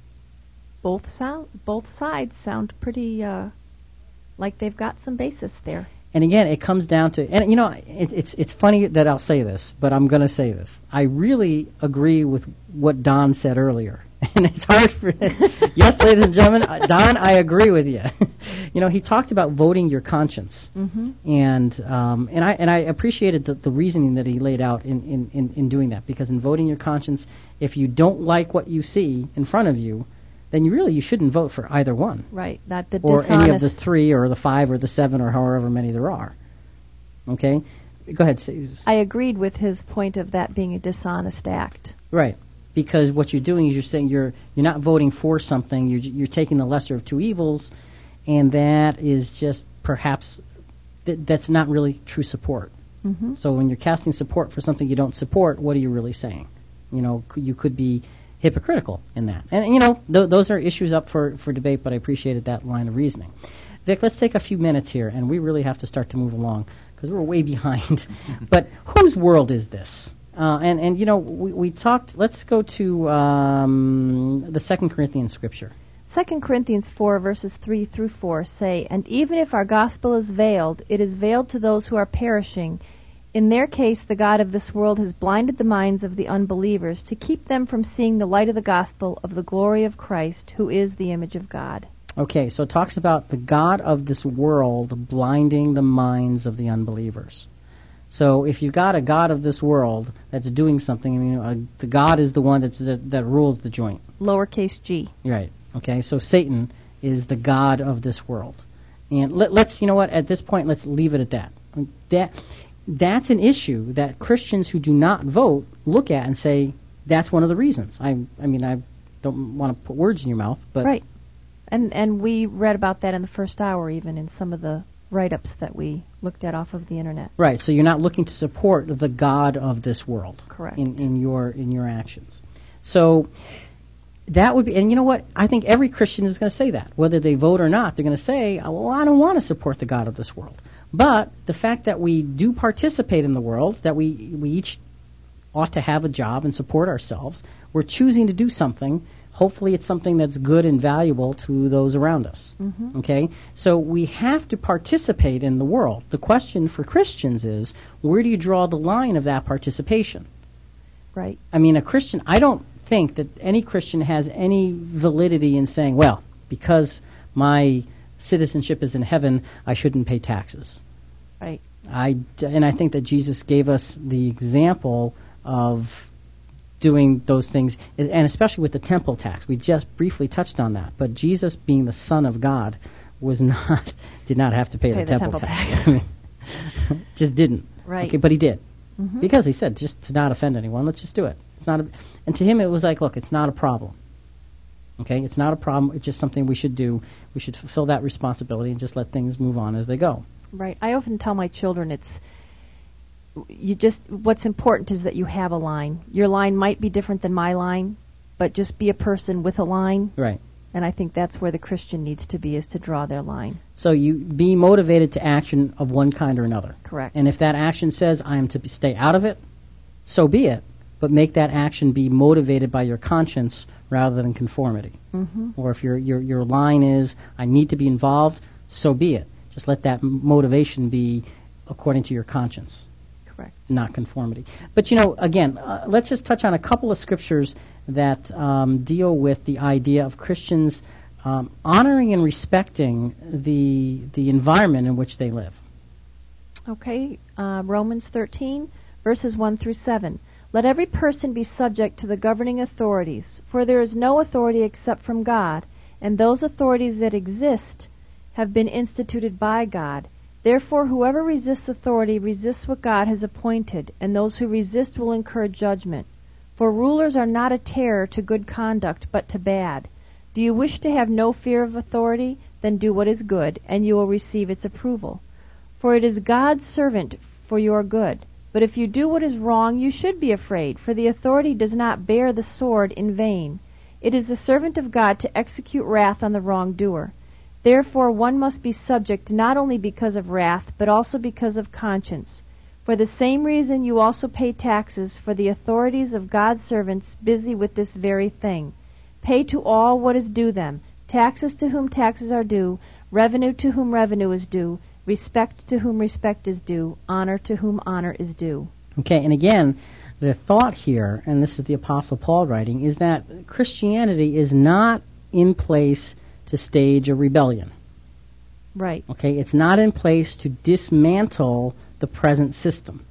C: Both sound, both sides sound pretty uh, like they've got some basis there.
B: And again, it comes down to, and you know, it, it's it's funny that I'll say this, but I'm going to say this. I really agree with what Don said earlier. And it's hard for, yes, ladies and gentlemen, uh, Don, I agree with you. You know, he talked about voting your conscience.
C: Mm-hmm.
B: And um, and I and I appreciated the, the reasoning that he laid out in, in, in, in doing that, because in voting your conscience, if you don't like what you see in front of you, then you really you shouldn't vote for either one.
C: Right. That the
B: or
C: dishonest...
B: any of the three or the five or the seven or however many there are. Okay? Go ahead.
C: I agreed with his point of that being a dishonest act.
B: Right. Because what you're doing is you're saying you're you're not voting for something, you're you're taking the lesser of two evils, and that is just perhaps th- that's not really true support.
C: Mm-hmm.
B: So when you're casting support for something you don't support, what are you really saying? You know, c- you could be hypocritical in that. And, you know, th- those are issues up for, for debate, but I appreciated that line of reasoning. Vic, let's take a few minutes here, and we really have to start to move along because we're way behind. But whose world is this? Uh, and, and, you know, we, we talked, let's go to um, the Second Corinthians scripture.
C: Second Corinthians four, verses three through four say, "And even if our gospel is veiled, it is veiled to those who are perishing. In their case, the God of this world has blinded the minds of the unbelievers to keep them from seeing the light of the gospel of the glory of Christ, who is the image of God."
B: Okay, so it talks about the God of this world blinding the minds of the unbelievers. So if you've got a God of this world that's doing something, I mean, uh, the God is the one that's, that, that rules the joint.
C: Lowercase g.
B: Right. Okay, so Satan is the God of this world. And let, let's, you know what, at this point, let's leave it at that. That that's an issue that Christians who do not vote look at and say, that's one of the reasons. I I mean, I don't want to put words in your mouth, but...
C: Right. And and we read about that in the first hour, even in some of the write-ups that we looked at off of the internet.
B: Right, so you're not looking to support the God of this world.
C: Correct.
B: In, in your in your actions. So that would be, and you know what? I think every Christian is going to say that. Whether they vote or not, they're going to say, well, I don't want to support the God of this world. But the fact that we do participate in the world, that we we each ought to have a job and support ourselves, we're choosing to do something. Hopefully it's something that's good and valuable to those around us.
C: Mm-hmm.
B: Okay? So we have to participate in the world. The question for Christians is, where do you draw the line of that participation?
C: Right.
B: I mean, a Christian, I don't think that any Christian has any validity in saying, well, because my citizenship is in heaven, I shouldn't pay taxes.
C: Right.
B: I, and I think that Jesus gave us the example of doing those things, and especially with the temple tax. We just briefly touched on that. But Jesus, being the Son of God, was not did not have to pay,
C: pay
B: the,
C: the
B: temple,
C: temple
B: tax.
C: tax.
B: I mean, just didn't.
C: Right.
B: Okay, but he did.
C: Mm-hmm.
B: Because he said, just to not offend anyone, let's just do it. It's not a, and to him it was like, look, it's not a problem. Okay, it's not a problem. It's just something we should do. We should fulfill that responsibility and just let things move on as they go.
C: Right. I often tell my children it's you just what's important is that you have a line. Your line might be different than my line, but just be a person with a line.
B: Right.
C: And I think that's where the Christian needs to be, is to draw their line.
B: So you be motivated to action of one kind or another.
C: Correct.
B: And if that action says I am to be, stay out of it, so be it. But make that action be motivated by your conscience rather than conformity.
C: Mm-hmm.
B: Or if your, your your line is I need to be involved, so be it. Just let that m- motivation be according to your conscience.
C: Correct.
B: Not conformity. But you know, again, uh, let's just touch on a couple of scriptures that um, deal with the idea of Christians um, honoring and respecting the the environment in which they live.
C: Okay, uh, Romans thirteen, verses one through seven. Let every person be subject to the governing authorities, for there is no authority except from God, and those authorities that exist have been instituted by God. Therefore, whoever resists authority resists what God has appointed, and those who resist will incur judgment. For rulers are not a terror to good conduct, but to bad. Do you wish to have no fear of authority? Then do what is good, and you will receive its approval. For it is God's servant for your good. But if you do what is wrong, you should be afraid, for the authority does not bear the sword in vain. It is the servant of God to execute wrath on the wrongdoer. Therefore one must be subject not only because of wrath, but also because of conscience. For the same reason you also pay taxes, for the authorities of God's servants busy with this very thing. Pay to all what is due them, taxes to whom taxes are due, revenue to whom revenue is due, respect to whom respect is due, honor to whom honor is due.
B: Okay, and again, the thought here, and this is the Apostle Paul writing, is that Christianity is not in place to stage a rebellion.
C: Right.
B: Okay, it's not in place to dismantle the present system.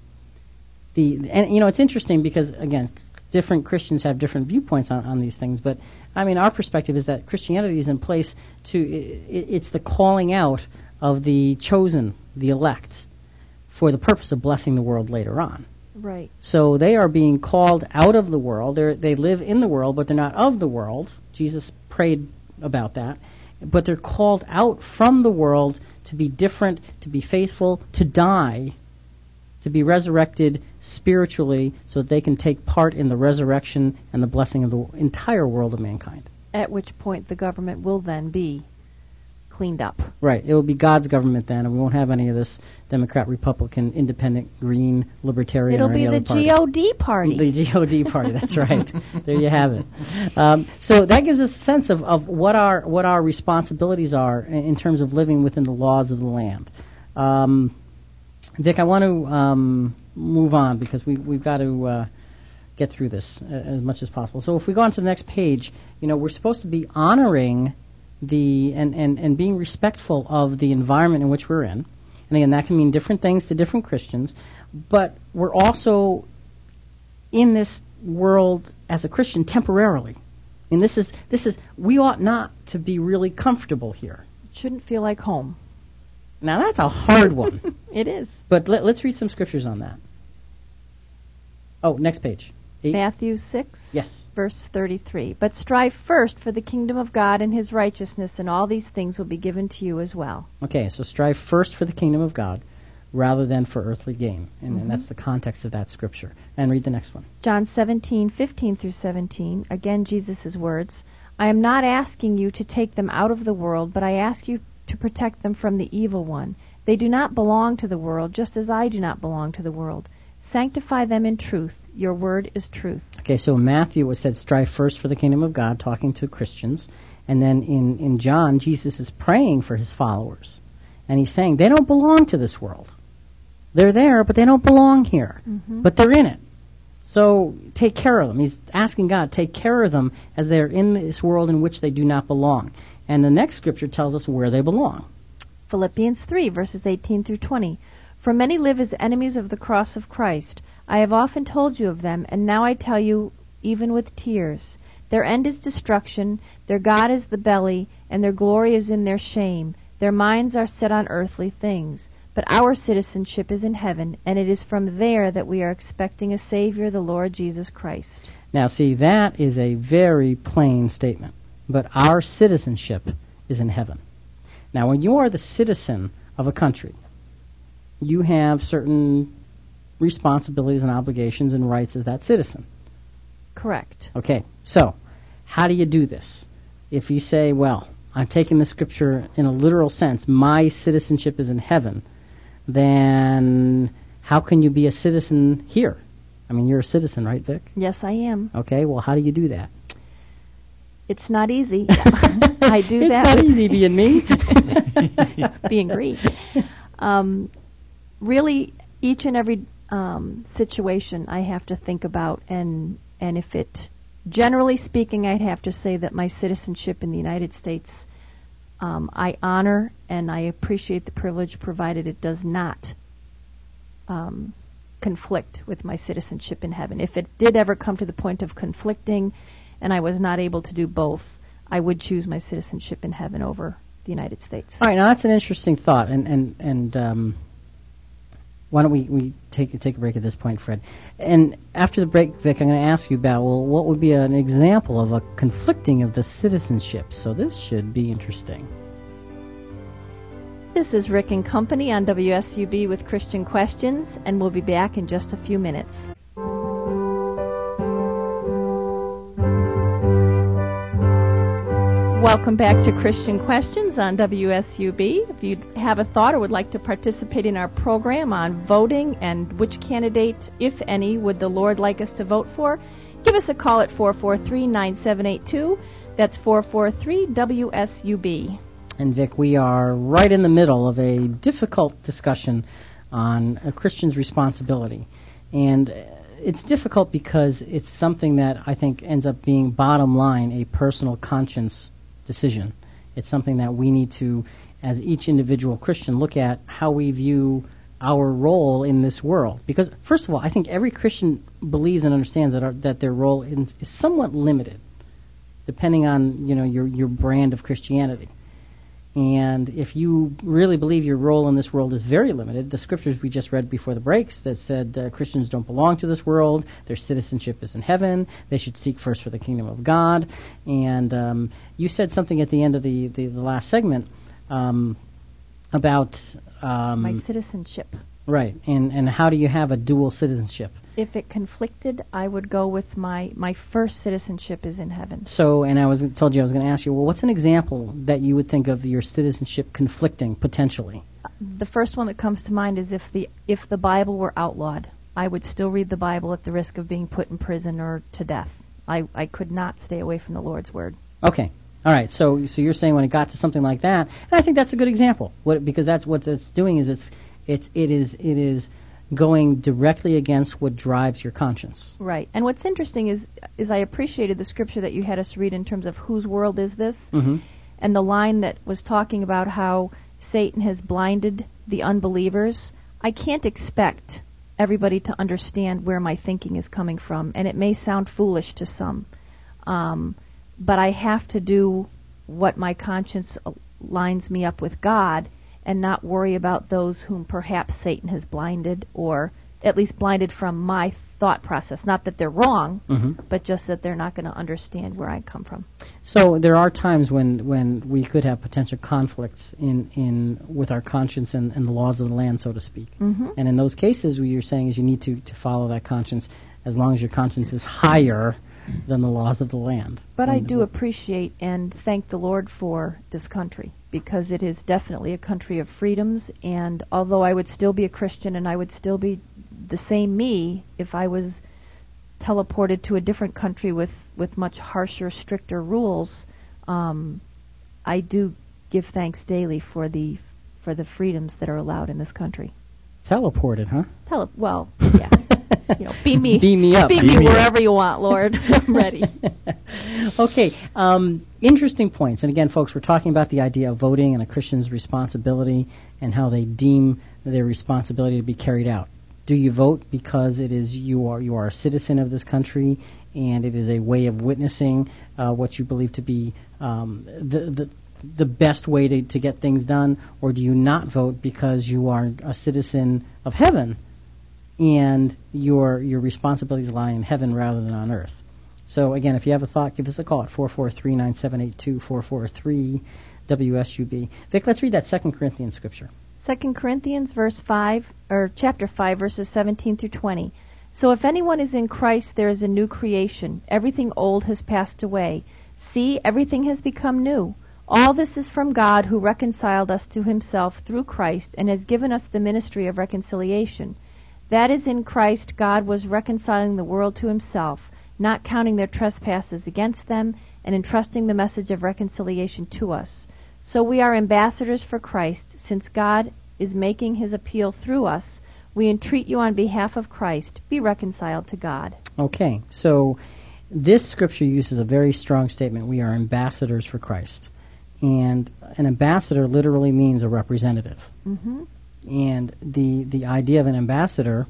B: The and you know it's interesting because again, different Christians have different viewpoints on, on these things, but I mean our perspective is that Christianity is in place to it, it's the calling out of the chosen, the elect, for the purpose of blessing the world later on.
C: Right.
B: So they are being called out of the world. They they live in the world, but they're not of the world. Jesus prayed about that. But they're called out from the world to be different, to be faithful, to die, to be resurrected spiritually so that they can take part in the resurrection and the blessing of the entire world of mankind.
C: At which point the government will then be cleaned up.
B: Right. It will be God's government then, and we won't have any of this Democrat, Republican, Independent, Green, Libertarian,
C: It'll
B: or any
C: be the
B: other party.
C: G O D party.
B: The G O D party, that's right. There you have it. Um, so that gives us a sense of, of what our what our responsibilities are in, in terms of living within the laws of the land. Um, Vic, I want to um, move on because we, we've got to uh, get through this uh, as much as possible. So if we go on to the next page, you know, we're supposed to be honoring the and, and, and being respectful of the environment in which we're in. And again, that can mean different things to different Christians, but we're also in this world as a Christian temporarily. And this is this is we ought not to be really comfortable here.
C: It shouldn't feel like home.
B: Now that's a hard one.
C: It is.
B: But let, let's read some scriptures on that. Oh, next page. Eight.
C: Matthew six,
B: Yes.
C: verse thirty-three. But strive first for the kingdom of God and his righteousness, and all these things will be given to you as well.
B: Okay, so strive first for the kingdom of God rather than for earthly gain. And,
C: Mhm.
B: and that's the context of that scripture. And read the next one.
C: John seventeen, fifteen through seventeen, again Jesus' words. I am not asking you to take them out of the world, but I ask you to protect them from the evil one. They do not belong to the world, just as I do not belong to the world. Sanctify them in truth. Your word is truth.
B: Okay, so in Matthew it said strive first for the kingdom of God, talking to Christians. And then in, in John, Jesus is praying for his followers. And he's saying they don't belong to this world. They're there, but they don't belong here.
C: Mhm.
B: But they're in it. So take care of them. He's asking God, take care of them as they're in this world in which they do not belong. And the next scripture tells us where they belong.
C: Philippians three, verses eighteen through twenty. For many live as enemies of the cross of Christ. I have often told you of them, and now I tell you even with tears. Their end is destruction, their God is the belly, and their glory is in their shame. Their minds are set on earthly things. But our citizenship is in heaven, and it is from there that we are expecting a Savior, the Lord Jesus Christ.
B: Now, see, that is a very plain statement. But our citizenship is in heaven. Now, when you are the citizen of a country, you have certain responsibilities and obligations and rights as that citizen.
C: Correct.
B: Okay, so how do you do this? if you say, well, I'm taking the scripture in a literal sense, my citizenship is in heaven, then how can you be a citizen here? I mean, you're a citizen, right, Vic?
C: Yes, I am.
B: Okay, well, how do you do that?
C: It's not easy. I do
B: it's
C: that.
B: It's not
C: with
B: easy being me.
C: being Greek. Um, really, each and every um, situation I have to think about, and and if it, generally speaking, I'd have to say that my citizenship in the United States, um, I honor and I appreciate the privilege, provided it does not um, conflict with my citizenship in heaven. If it did ever come to the point of conflicting, and I was not able to do both, I would choose my citizenship in heaven over the United States.
B: All right, now that's an interesting thought, and and and um, why don't we, we take take a break at this point, Fred? And after the break, Vic, I'm going to ask you about, well, what would be an example of a conflicting of the citizenship? So this should be interesting.
C: This is Rick and Company on W S U B with Christian Questions, and we'll be back in just a few minutes. Welcome back to Christian Questions on W S U B. If you have a thought or would like to participate in our program on voting and which candidate, if any, would the Lord like us to vote for, give us a call at four four three, nine seven eight two. That's four four three W S U B.
B: And Vic, we are right in the middle of a difficult discussion on a Christian's responsibility. And it's difficult because it's something that I think ends up being, bottom line, a personal conscience decision. It's something that we need to, as each individual Christian, look at how we view our role in this world. Because, first of all, I think every Christian believes and understands that our, that their role in, is somewhat limited, depending on, you know, your your brand of Christianity. And if you really believe your role in this world is very limited, the scriptures we just read before the breaks that said uh, Christians don't belong to this world, their citizenship is in heaven, they should seek first for the kingdom of God. And um, you said something at the end of the, the, the last segment um, about... Um,
C: My citizenship.
B: Right. And, and how do you have a dual citizenship?
C: If it conflicted, I would go with my, my first citizenship is in heaven.
B: So, and I was told you I was going to ask you, well, what's an example that you would think of your citizenship conflicting potentially?
C: The first one that comes to mind is if the if the Bible were outlawed, I would still read the Bible at the risk of being put in prison or to death. I, I could not stay away from the Lord's Word.
B: Okay. All right. So so you're saying when it got to something like that, and I think that's a good example. What, because that's what it's doing is it's it's it is it is going directly against what drives your conscience.
C: Right. And what's interesting is is I appreciated the scripture that you had us read in terms of whose world is this?
B: Mm-hmm.
C: And the line that was talking about how Satan has blinded the unbelievers. I can't expect everybody to understand where my thinking is coming from, and it may sound foolish to some. Um, but I have to do what my conscience lines me up with God, and not worry about those whom perhaps Satan has blinded, or at least blinded from my thought process. Not that they're wrong,
B: mm-hmm.
C: but just that they're not going to understand where I come from.
B: So there are times when, when we could have potential conflicts in, in with our conscience and, and the laws of the land, so to speak.
C: Mm-hmm.
B: And in those cases, what you're saying is you need to, to follow that conscience as long as your conscience is higher than the laws of the land.
C: But
B: and
C: I do appreciate and thank the Lord for this country, because it is definitely a country of freedoms, and although I would still be a Christian and I would still be the same me if I was teleported to a different country with, with much harsher, stricter rules, um, I do give thanks daily for the for the freedoms that are allowed in this country.
B: Teleported, huh?
C: Tele- well, yeah. You know, beam me,
B: beam me up,
C: beam,
B: beam
C: me
B: me
C: wherever
B: up.
C: you want, Lord. I'm ready.
B: Okay, um, interesting points. And again, folks, we're talking about the idea of voting and a Christian's responsibility and how they deem their responsibility to be carried out. Do you vote because it is you are you are a citizen of this country and it is a way of witnessing uh, what you believe to be um, the the the best way to, to get things done, or do you not vote because you are a citizen of heaven and your your responsibilities lie in heaven rather than on earth? So again, if you have a thought, give us a call at four four three, nine seven eight two, four four three W S U B. Vic, let's read that Second Corinthians scripture.
C: Second Corinthians verse five, or chapter five, verses seventeen through twenty. So if anyone is in Christ, there is a new creation. Everything old has passed away. See, everything has become new. All this is from God, who reconciled us to himself through Christ and has given us the ministry of reconciliation. That is, in Christ God was reconciling the world to himself, not counting their trespasses against them, and entrusting the message of reconciliation to us. So we are ambassadors for Christ, since God is making his appeal through us. We entreat you on behalf of Christ, be reconciled to God.
B: Okay, so this scripture uses a very strong statement. We are ambassadors for Christ. And an ambassador literally means a representative.
C: Mm-hmm.
B: And the the idea of an ambassador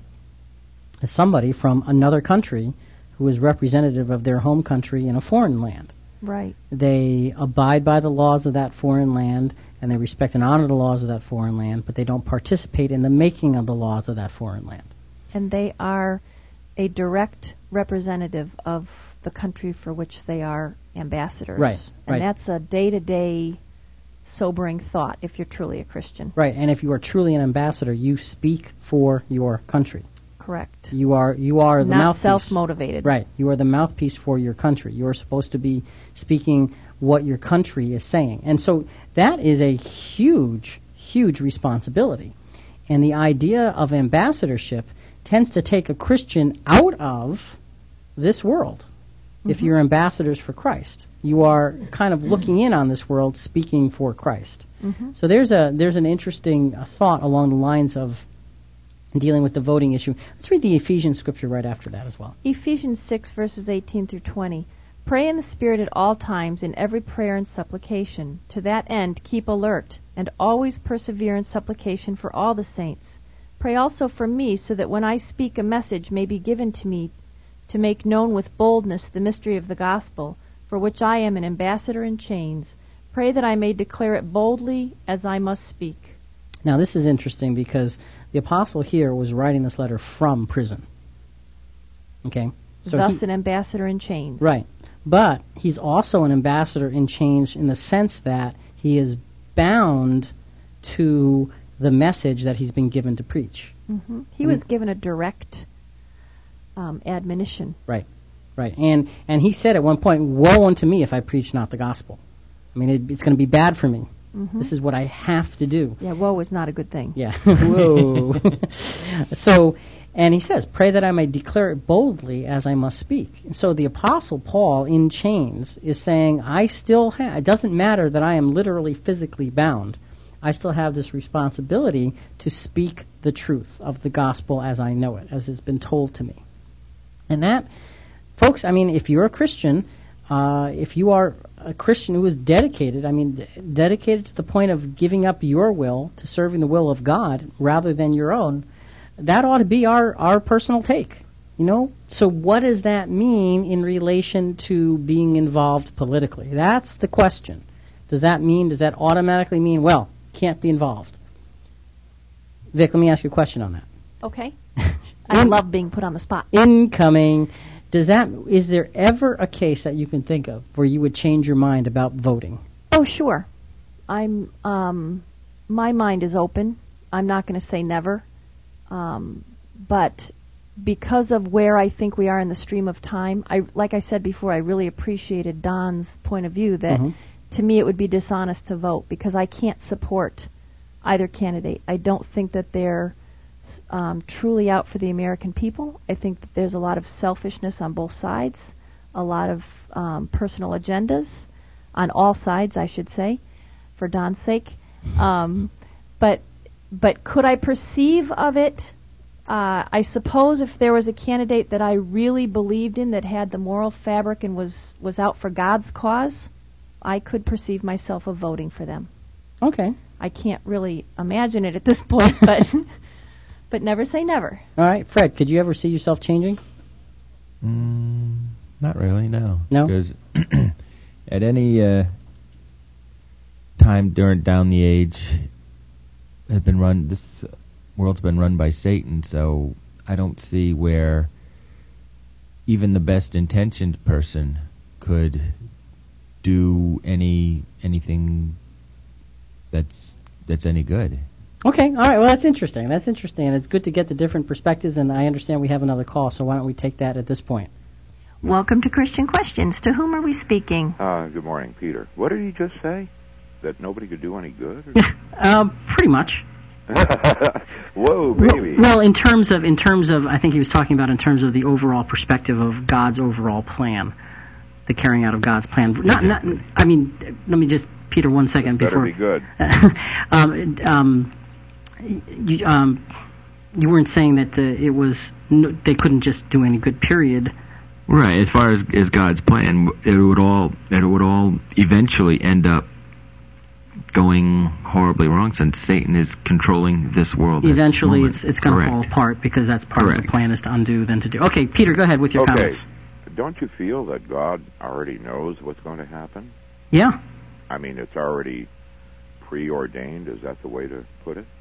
B: is somebody from another country who is representative of their home country in a foreign land.
C: Right.
B: They abide by the laws of that foreign land, and they respect and honor the laws of that foreign land, but they don't participate in the making of the laws of that foreign land.
C: And they are a direct representative of the country for which they are ambassadors.
B: Right,
C: and
B: right.
C: that's a day-to-day sobering thought if you're truly a Christian.
B: Right, and if you are truly an ambassador, you speak for your country.
C: Correct.
B: You are you are the
C: Not
B: mouthpiece.
C: self-motivated.
B: Right, you are the mouthpiece for your country. You are supposed to be speaking what your country is saying. And so that is a huge, huge responsibility. And the idea of ambassadorship tends to take a Christian out of this world. If
C: Mm-hmm.
B: you're ambassadors for Christ, you are kind of looking in on this world, speaking for Christ.
C: Mm-hmm.
B: So there's a there's an interesting uh, thought along the lines of dealing with the voting issue. Let's read the Ephesians scripture right after that as well.
C: Ephesians six, verses eighteen through twenty. Pray in the Spirit at all times, in every prayer and supplication. To that end, keep alert, and always persevere in supplication for all the saints. Pray also for me, so that when I speak, a message may be given to me to make known with boldness the mystery of the gospel, for which I am an ambassador in chains. Pray that I may declare it boldly as I must speak.
B: Now this is interesting because the apostle here was writing this letter from prison. Okay? So
C: Thus
B: he,
C: an ambassador in chains.
B: right. But he's also an ambassador in chains in the sense that he is bound to the message that he's been given to preach.
C: Mm-hmm. He
B: Mm.
C: was given a direct um, admonition.
B: Right, right. And and he said at one point, woe unto me if I preach not the gospel. I mean, it, it's going to be bad for me.
C: Mm-hmm.
B: This is what I have to do.
C: Yeah, woe is not a good thing.
B: Yeah. Whoa. So, and he says, pray that I may declare it boldly as I must speak. And so the Apostle Paul in chains is saying, I still have, it doesn't matter that I am literally physically bound. I still have this responsibility to speak the truth of the gospel as I know it, as it's been told to me. And that, folks, I mean, if you're a Christian, uh, if you are a Christian who is dedicated, I mean, d- dedicated to the point of giving up your will to serving the will of God rather than your own, that ought to be our, our personal take, you know? So what does that mean in relation to being involved politically? That's the question. Does that mean, does that automatically mean, well, can't be involved? Vic, let me ask you a question on that.
C: Okay. I love being put on the spot.
B: Incoming. Does that, is there ever a case that you can think of where you would change your mind about voting?
C: Oh, sure. I'm, um, my mind is open. I'm not going to say never. Um, but because of where I think we are in the stream of time, I, like I said before, I really appreciated Don's point of view that
B: Mhm.
C: to me it would be dishonest to vote because I can't support either candidate. I don't think that they're um, truly out for the American people. I think that there's a lot of selfishness on both sides, a lot of um, personal agendas on all sides, I should say, for Don's sake. Um, but but could I perceive of it? Uh, I suppose if there was a candidate that I really believed in that had the moral fabric and was, was out for God's cause, I could perceive myself of voting for them.
B: Okay.
C: I can't really imagine it at this point, but but never say never.
B: All right. Fred, could you ever see yourself changing?
D: Mm, not really, no.
B: No?
D: Because at any uh, time during down the age, has been run. This world's been run by Satan, so I don't see where even the best intentioned person could do any anything that's that's any good.
B: Okay. All right. Well, that's interesting. That's interesting. And it's good to get the different perspectives, and I understand we have another call, so why don't we take that at this point?
C: Welcome to Christian Questions. To whom are we speaking?
G: Uh, good morning, Peter. What did he just say? That nobody could do any good?
B: uh, pretty much.
G: Whoa, baby.
B: Well, well, in terms of, in terms of, I think he was talking about in terms of the overall perspective of God's overall plan, the carrying out of God's plan. Not, not. I mean, let me just, Peter, one second
G: Better
B: before.
G: be good.
B: um, um, you, um, you weren't saying that uh, it was no, they couldn't just do any good. Period.
D: Right. As far as, as God's plan, it would all it would all eventually end up going horribly wrong, since Satan is controlling this world.
B: Eventually, it's it's going to fall
D: Correct.
B: apart, because that's part
D: Correct.
B: of the plan, is to undo than to do. Okay, Peter, go ahead with your
G: Okay.
B: comments.
G: Don't you feel that God already knows what's going to happen?
B: Yeah.
G: I mean, it's already preordained. Is that the way to put it?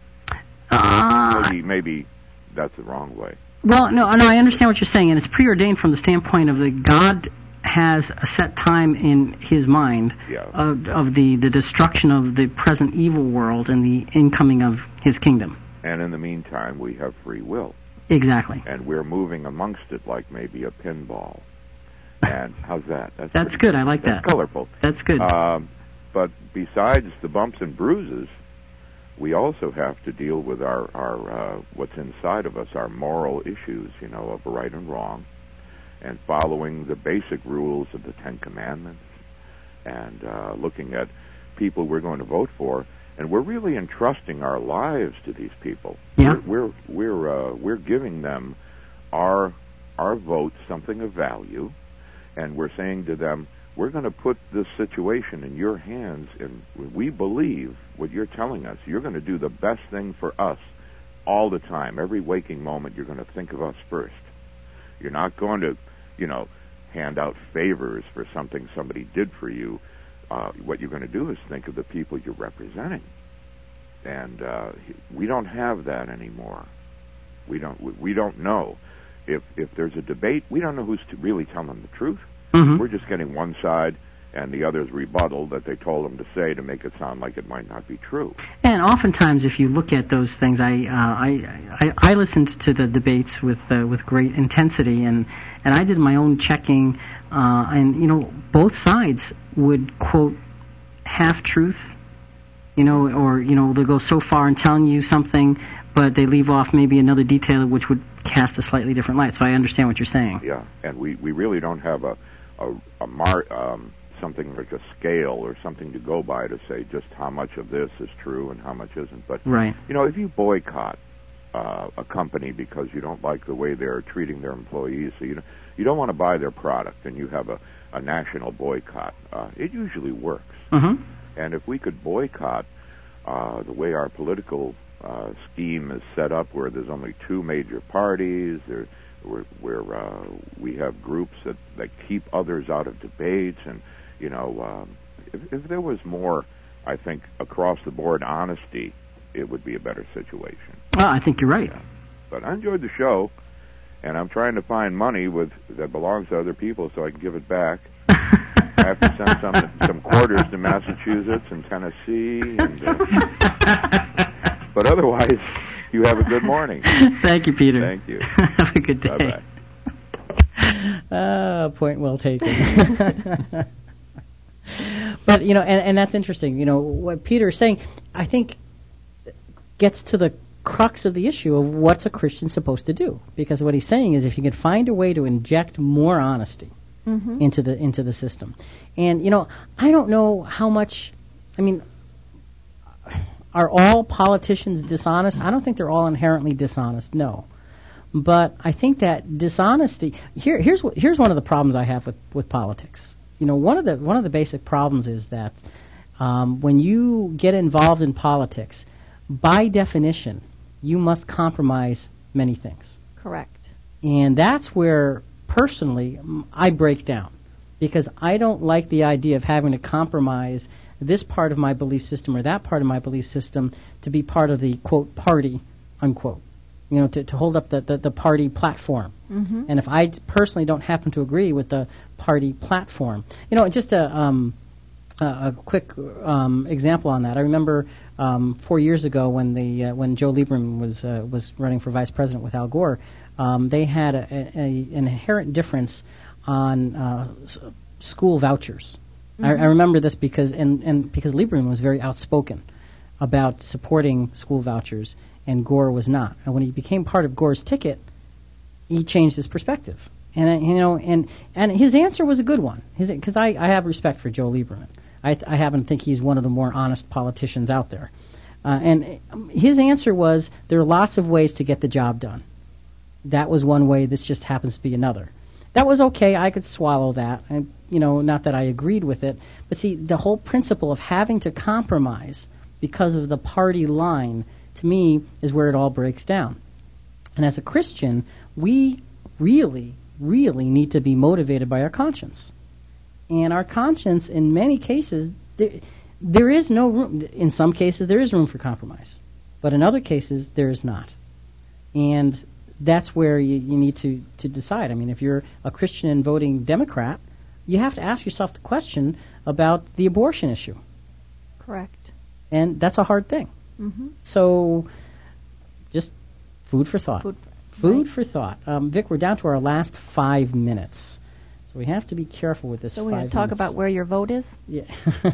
B: Uh,
G: Maybe, maybe that's the wrong way.
B: Well, no, no, I understand what you're saying, and it's preordained from the standpoint of the God has a set time in His mind
G: Yeah.
B: of, of the, the destruction of the present evil world and the incoming of His kingdom.
G: And in the meantime, we have free will.
B: Exactly.
G: And we're moving amongst it like maybe a pinball. And how's that?
B: That's
G: pretty
B: good. I like
G: That's
B: that.
G: colorful.
B: That's good.
G: Um, but besides the bumps and bruises, we also have to deal with our, our uh, what's inside of us, our moral issues, you know, of right and wrong, and following the basic rules of the Ten Commandments, and uh, looking at people we're going to vote for, and we're really entrusting our lives to these people.
B: Yeah.
G: We're we're we're, uh, we're giving them our our vote, something of value, and we're saying to them, we're going to put this situation in your hands, and we believe what you're telling us. You're going to do the best thing for us all the time. Every waking moment, you're going to think of us first. You're not going to, you know, hand out favors for something somebody did for you. Uh, what you're going to do is think of the people you're representing. And uh, we don't have that anymore. We don't. We don't know. If if there's a debate, we don't know who's to really telling the truth.
B: Mm-hmm.
G: We're just getting one side and the other's rebuttal that they told them to say to make it sound like it might not be true.
B: And oftentimes, if you look at those things, I uh, I, I I listened to the debates with uh, with great intensity, and and I did my own checking, uh, and you know, both sides would quote half truth, you know, or you know, they'll go so far in telling you something, but they leave off maybe another detail which would cast a slightly different light. So I understand what you're saying.
G: Yeah, and we, we really don't have a a, a mar, um, something like a scale or something to go by to say just how much of this is true and how much isn't. But
B: right.
G: you know, if you boycott uh, a company because you don't like the way they're treating their employees, so you know, you don't want to buy their product, and you have a, a national boycott, uh, it usually works.
B: Mm-hmm.
G: And if we could boycott uh, the way our political uh, scheme is set up, where there's only two major parties, there, where, where uh, we have groups that, that keep others out of debates, and you know, um, if, if there was more, I think, across the board honesty, it would be a better situation.
B: Well, I think you're right.
G: Yeah. But I enjoyed the show, and I'm trying to find money with that belongs to other people so I can give it back. I have to send some some quarters to Massachusetts and Tennessee, and, uh, but otherwise, you have a good morning.
B: Thank you, Peter.
G: Thank you.
B: Have a good day.
G: Bye-bye.
B: Uh, point well taken. But, you know, and, and that's interesting. You know, what Peter is saying, I think, gets to the crux of the issue of what's a Christian supposed to do. Because what he's saying is if you can find a way to inject more honesty mm-hmm. into the into the system. And, you know, I don't know how much, I mean, are all politicians dishonest? I don't think they're all inherently dishonest, no. But I think that dishonesty, here, here's what, here's one of the problems I have with, with politics. You know, one of the one of the basic problems is that um, when you get involved in politics, by definition, you must compromise many things.
C: Correct.
B: And that's where, personally, I break down. Because I don't like the idea of having to compromise this part of my belief system or that part of my belief system to be part of the, quote, party, unquote. You know, to, to hold up the, the, the party platform.
C: Mm-hmm.
B: And if I personally don't happen to agree with the party platform, you know, just a, um, a, a quick um, example on that. I remember um, four years ago when the uh, when Joe Lieberman was uh, was running for vice president with Al Gore, um, they had a, a, a, an inherent difference on uh, s- school vouchers.
C: Mm-hmm.
B: I, I remember this because and, and because Lieberman was very outspoken about supporting school vouchers, and Gore was not. And when he became part of Gore's ticket, he changed his perspective. And uh, you know, and and his answer was a good one. Because I, I have respect for Joe Lieberman. I, I happen to think he's one of the more honest politicians out there. Uh, and um, his answer was, there are lots of ways to get the job done. That was one way. This just happens to be another. That was okay. I could swallow that. And, you know, not that I agreed with it. But see, the whole principle of having to compromise because of the party line, to me, is where it all breaks down. And as a Christian, we really, really need to be motivated by our conscience. And our conscience, in many cases, there, there is no room. In some cases, there is room for compromise. But in other cases, there is not. And that's where you, you need to, to decide. I mean, if you're a Christian and voting Democrat, you have to ask yourself the question about the abortion issue.
C: Correct.
B: And that's a hard thing.
C: Mm-hmm.
B: So, just food for thought.
C: Food,
B: Food
C: right.
B: for thought. Um, Vic, we're down to our last five minutes. So we have to be careful with this
C: So we're
B: five
C: going to talk
B: minutes.
C: about where your vote is?
B: Yeah.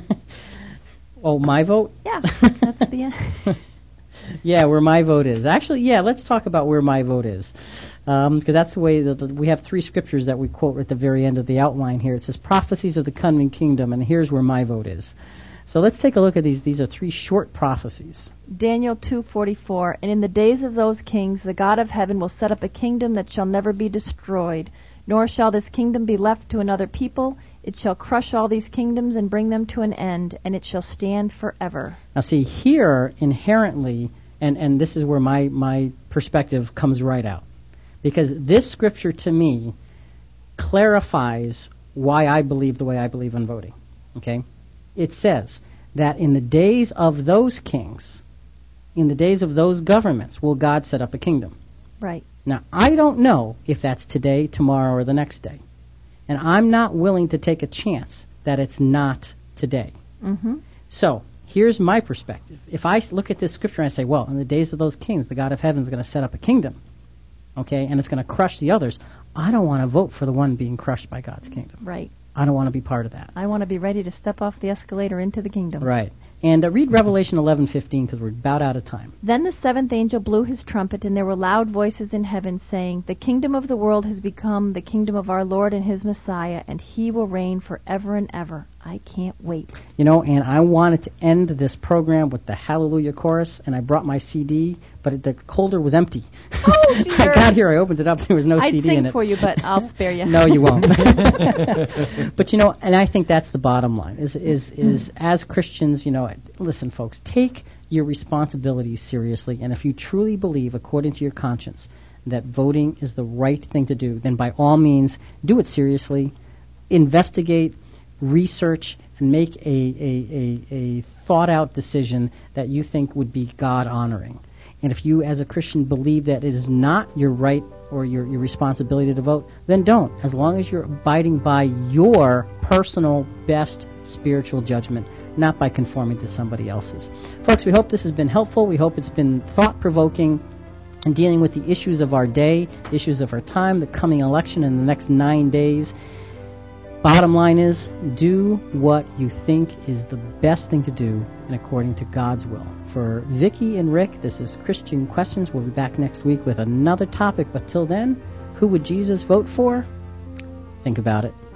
B: Oh, my vote?
C: Yeah, that's the end.
B: Yeah, where my vote is. Actually, yeah, let's talk about where my vote is. Because um, that's the way that the, we have three scriptures that we quote at the very end of the outline here. It says, prophecies of the coming kingdom, and here's where my vote is. So let's take a look at these. These are three short prophecies.
C: Daniel two forty-four, and in the days of those kings the God of heaven will set up a kingdom that shall never be destroyed, nor shall this kingdom be left to another people. It shall crush all these kingdoms and bring them to an end, and it shall stand forever.
B: Now see, here inherently, and, and this is where my, my perspective comes right out, because this scripture to me clarifies why I believe the way I believe in voting. Okay? It says that in the days of those kings, in the days of those governments, will God set up a kingdom.
C: Right.
B: Now, I don't know if that's today, tomorrow, or the next day. And I'm not willing to take a chance that it's not today.
C: Mm-hmm.
B: So, here's my perspective. If I look at this scripture and I say, well, in the days of those kings, the God of heaven is going to set up a kingdom, okay, and it's going to crush the others, I don't want to vote for the one being crushed by God's kingdom.
C: Right.
B: I don't want to be part of that.
C: I want to be ready to step off the escalator into the kingdom.
B: Right. And uh, read Revelation eleven fifteen because we're about out of time.
C: Then the seventh angel blew his trumpet, and there were loud voices in heaven saying, the kingdom of the world has become the kingdom of our Lord and his Messiah, and he will reign forever and ever. I can't wait.
B: You know, and I wanted to end this program with the Hallelujah chorus, and I brought my C D, but it, the holder was empty.
C: Oh, dear.
B: I got here, I opened it up, there was no
C: I'd
B: C D
C: sing
B: in it.
C: for you, but I'll spare you.
B: No, you won't. But, you know, and I think that's the bottom line, is, is, is as Christians, you know, listen, folks, take your responsibilities seriously, and if you truly believe, according to your conscience, that voting is the right thing to do, then by all means, do it seriously, investigate, research, and make a, a, a, a thought-out decision that you think would be God-honoring. And if you, as a Christian, believe that it is not your right or your, your responsibility to vote, then don't, as long as you're abiding by your personal best spiritual judgment, not by conforming to somebody else's. Folks, we hope this has been helpful. We hope it's been thought-provoking in dealing with the issues of our day, issues of our time, the coming election in the next nine days. Bottom line is, do what you think is the best thing to do and according to God's will. For Vicki and Rick, this is Christian Questions. We'll be back next week with another topic. But till then, who would Jesus vote for? Think about it.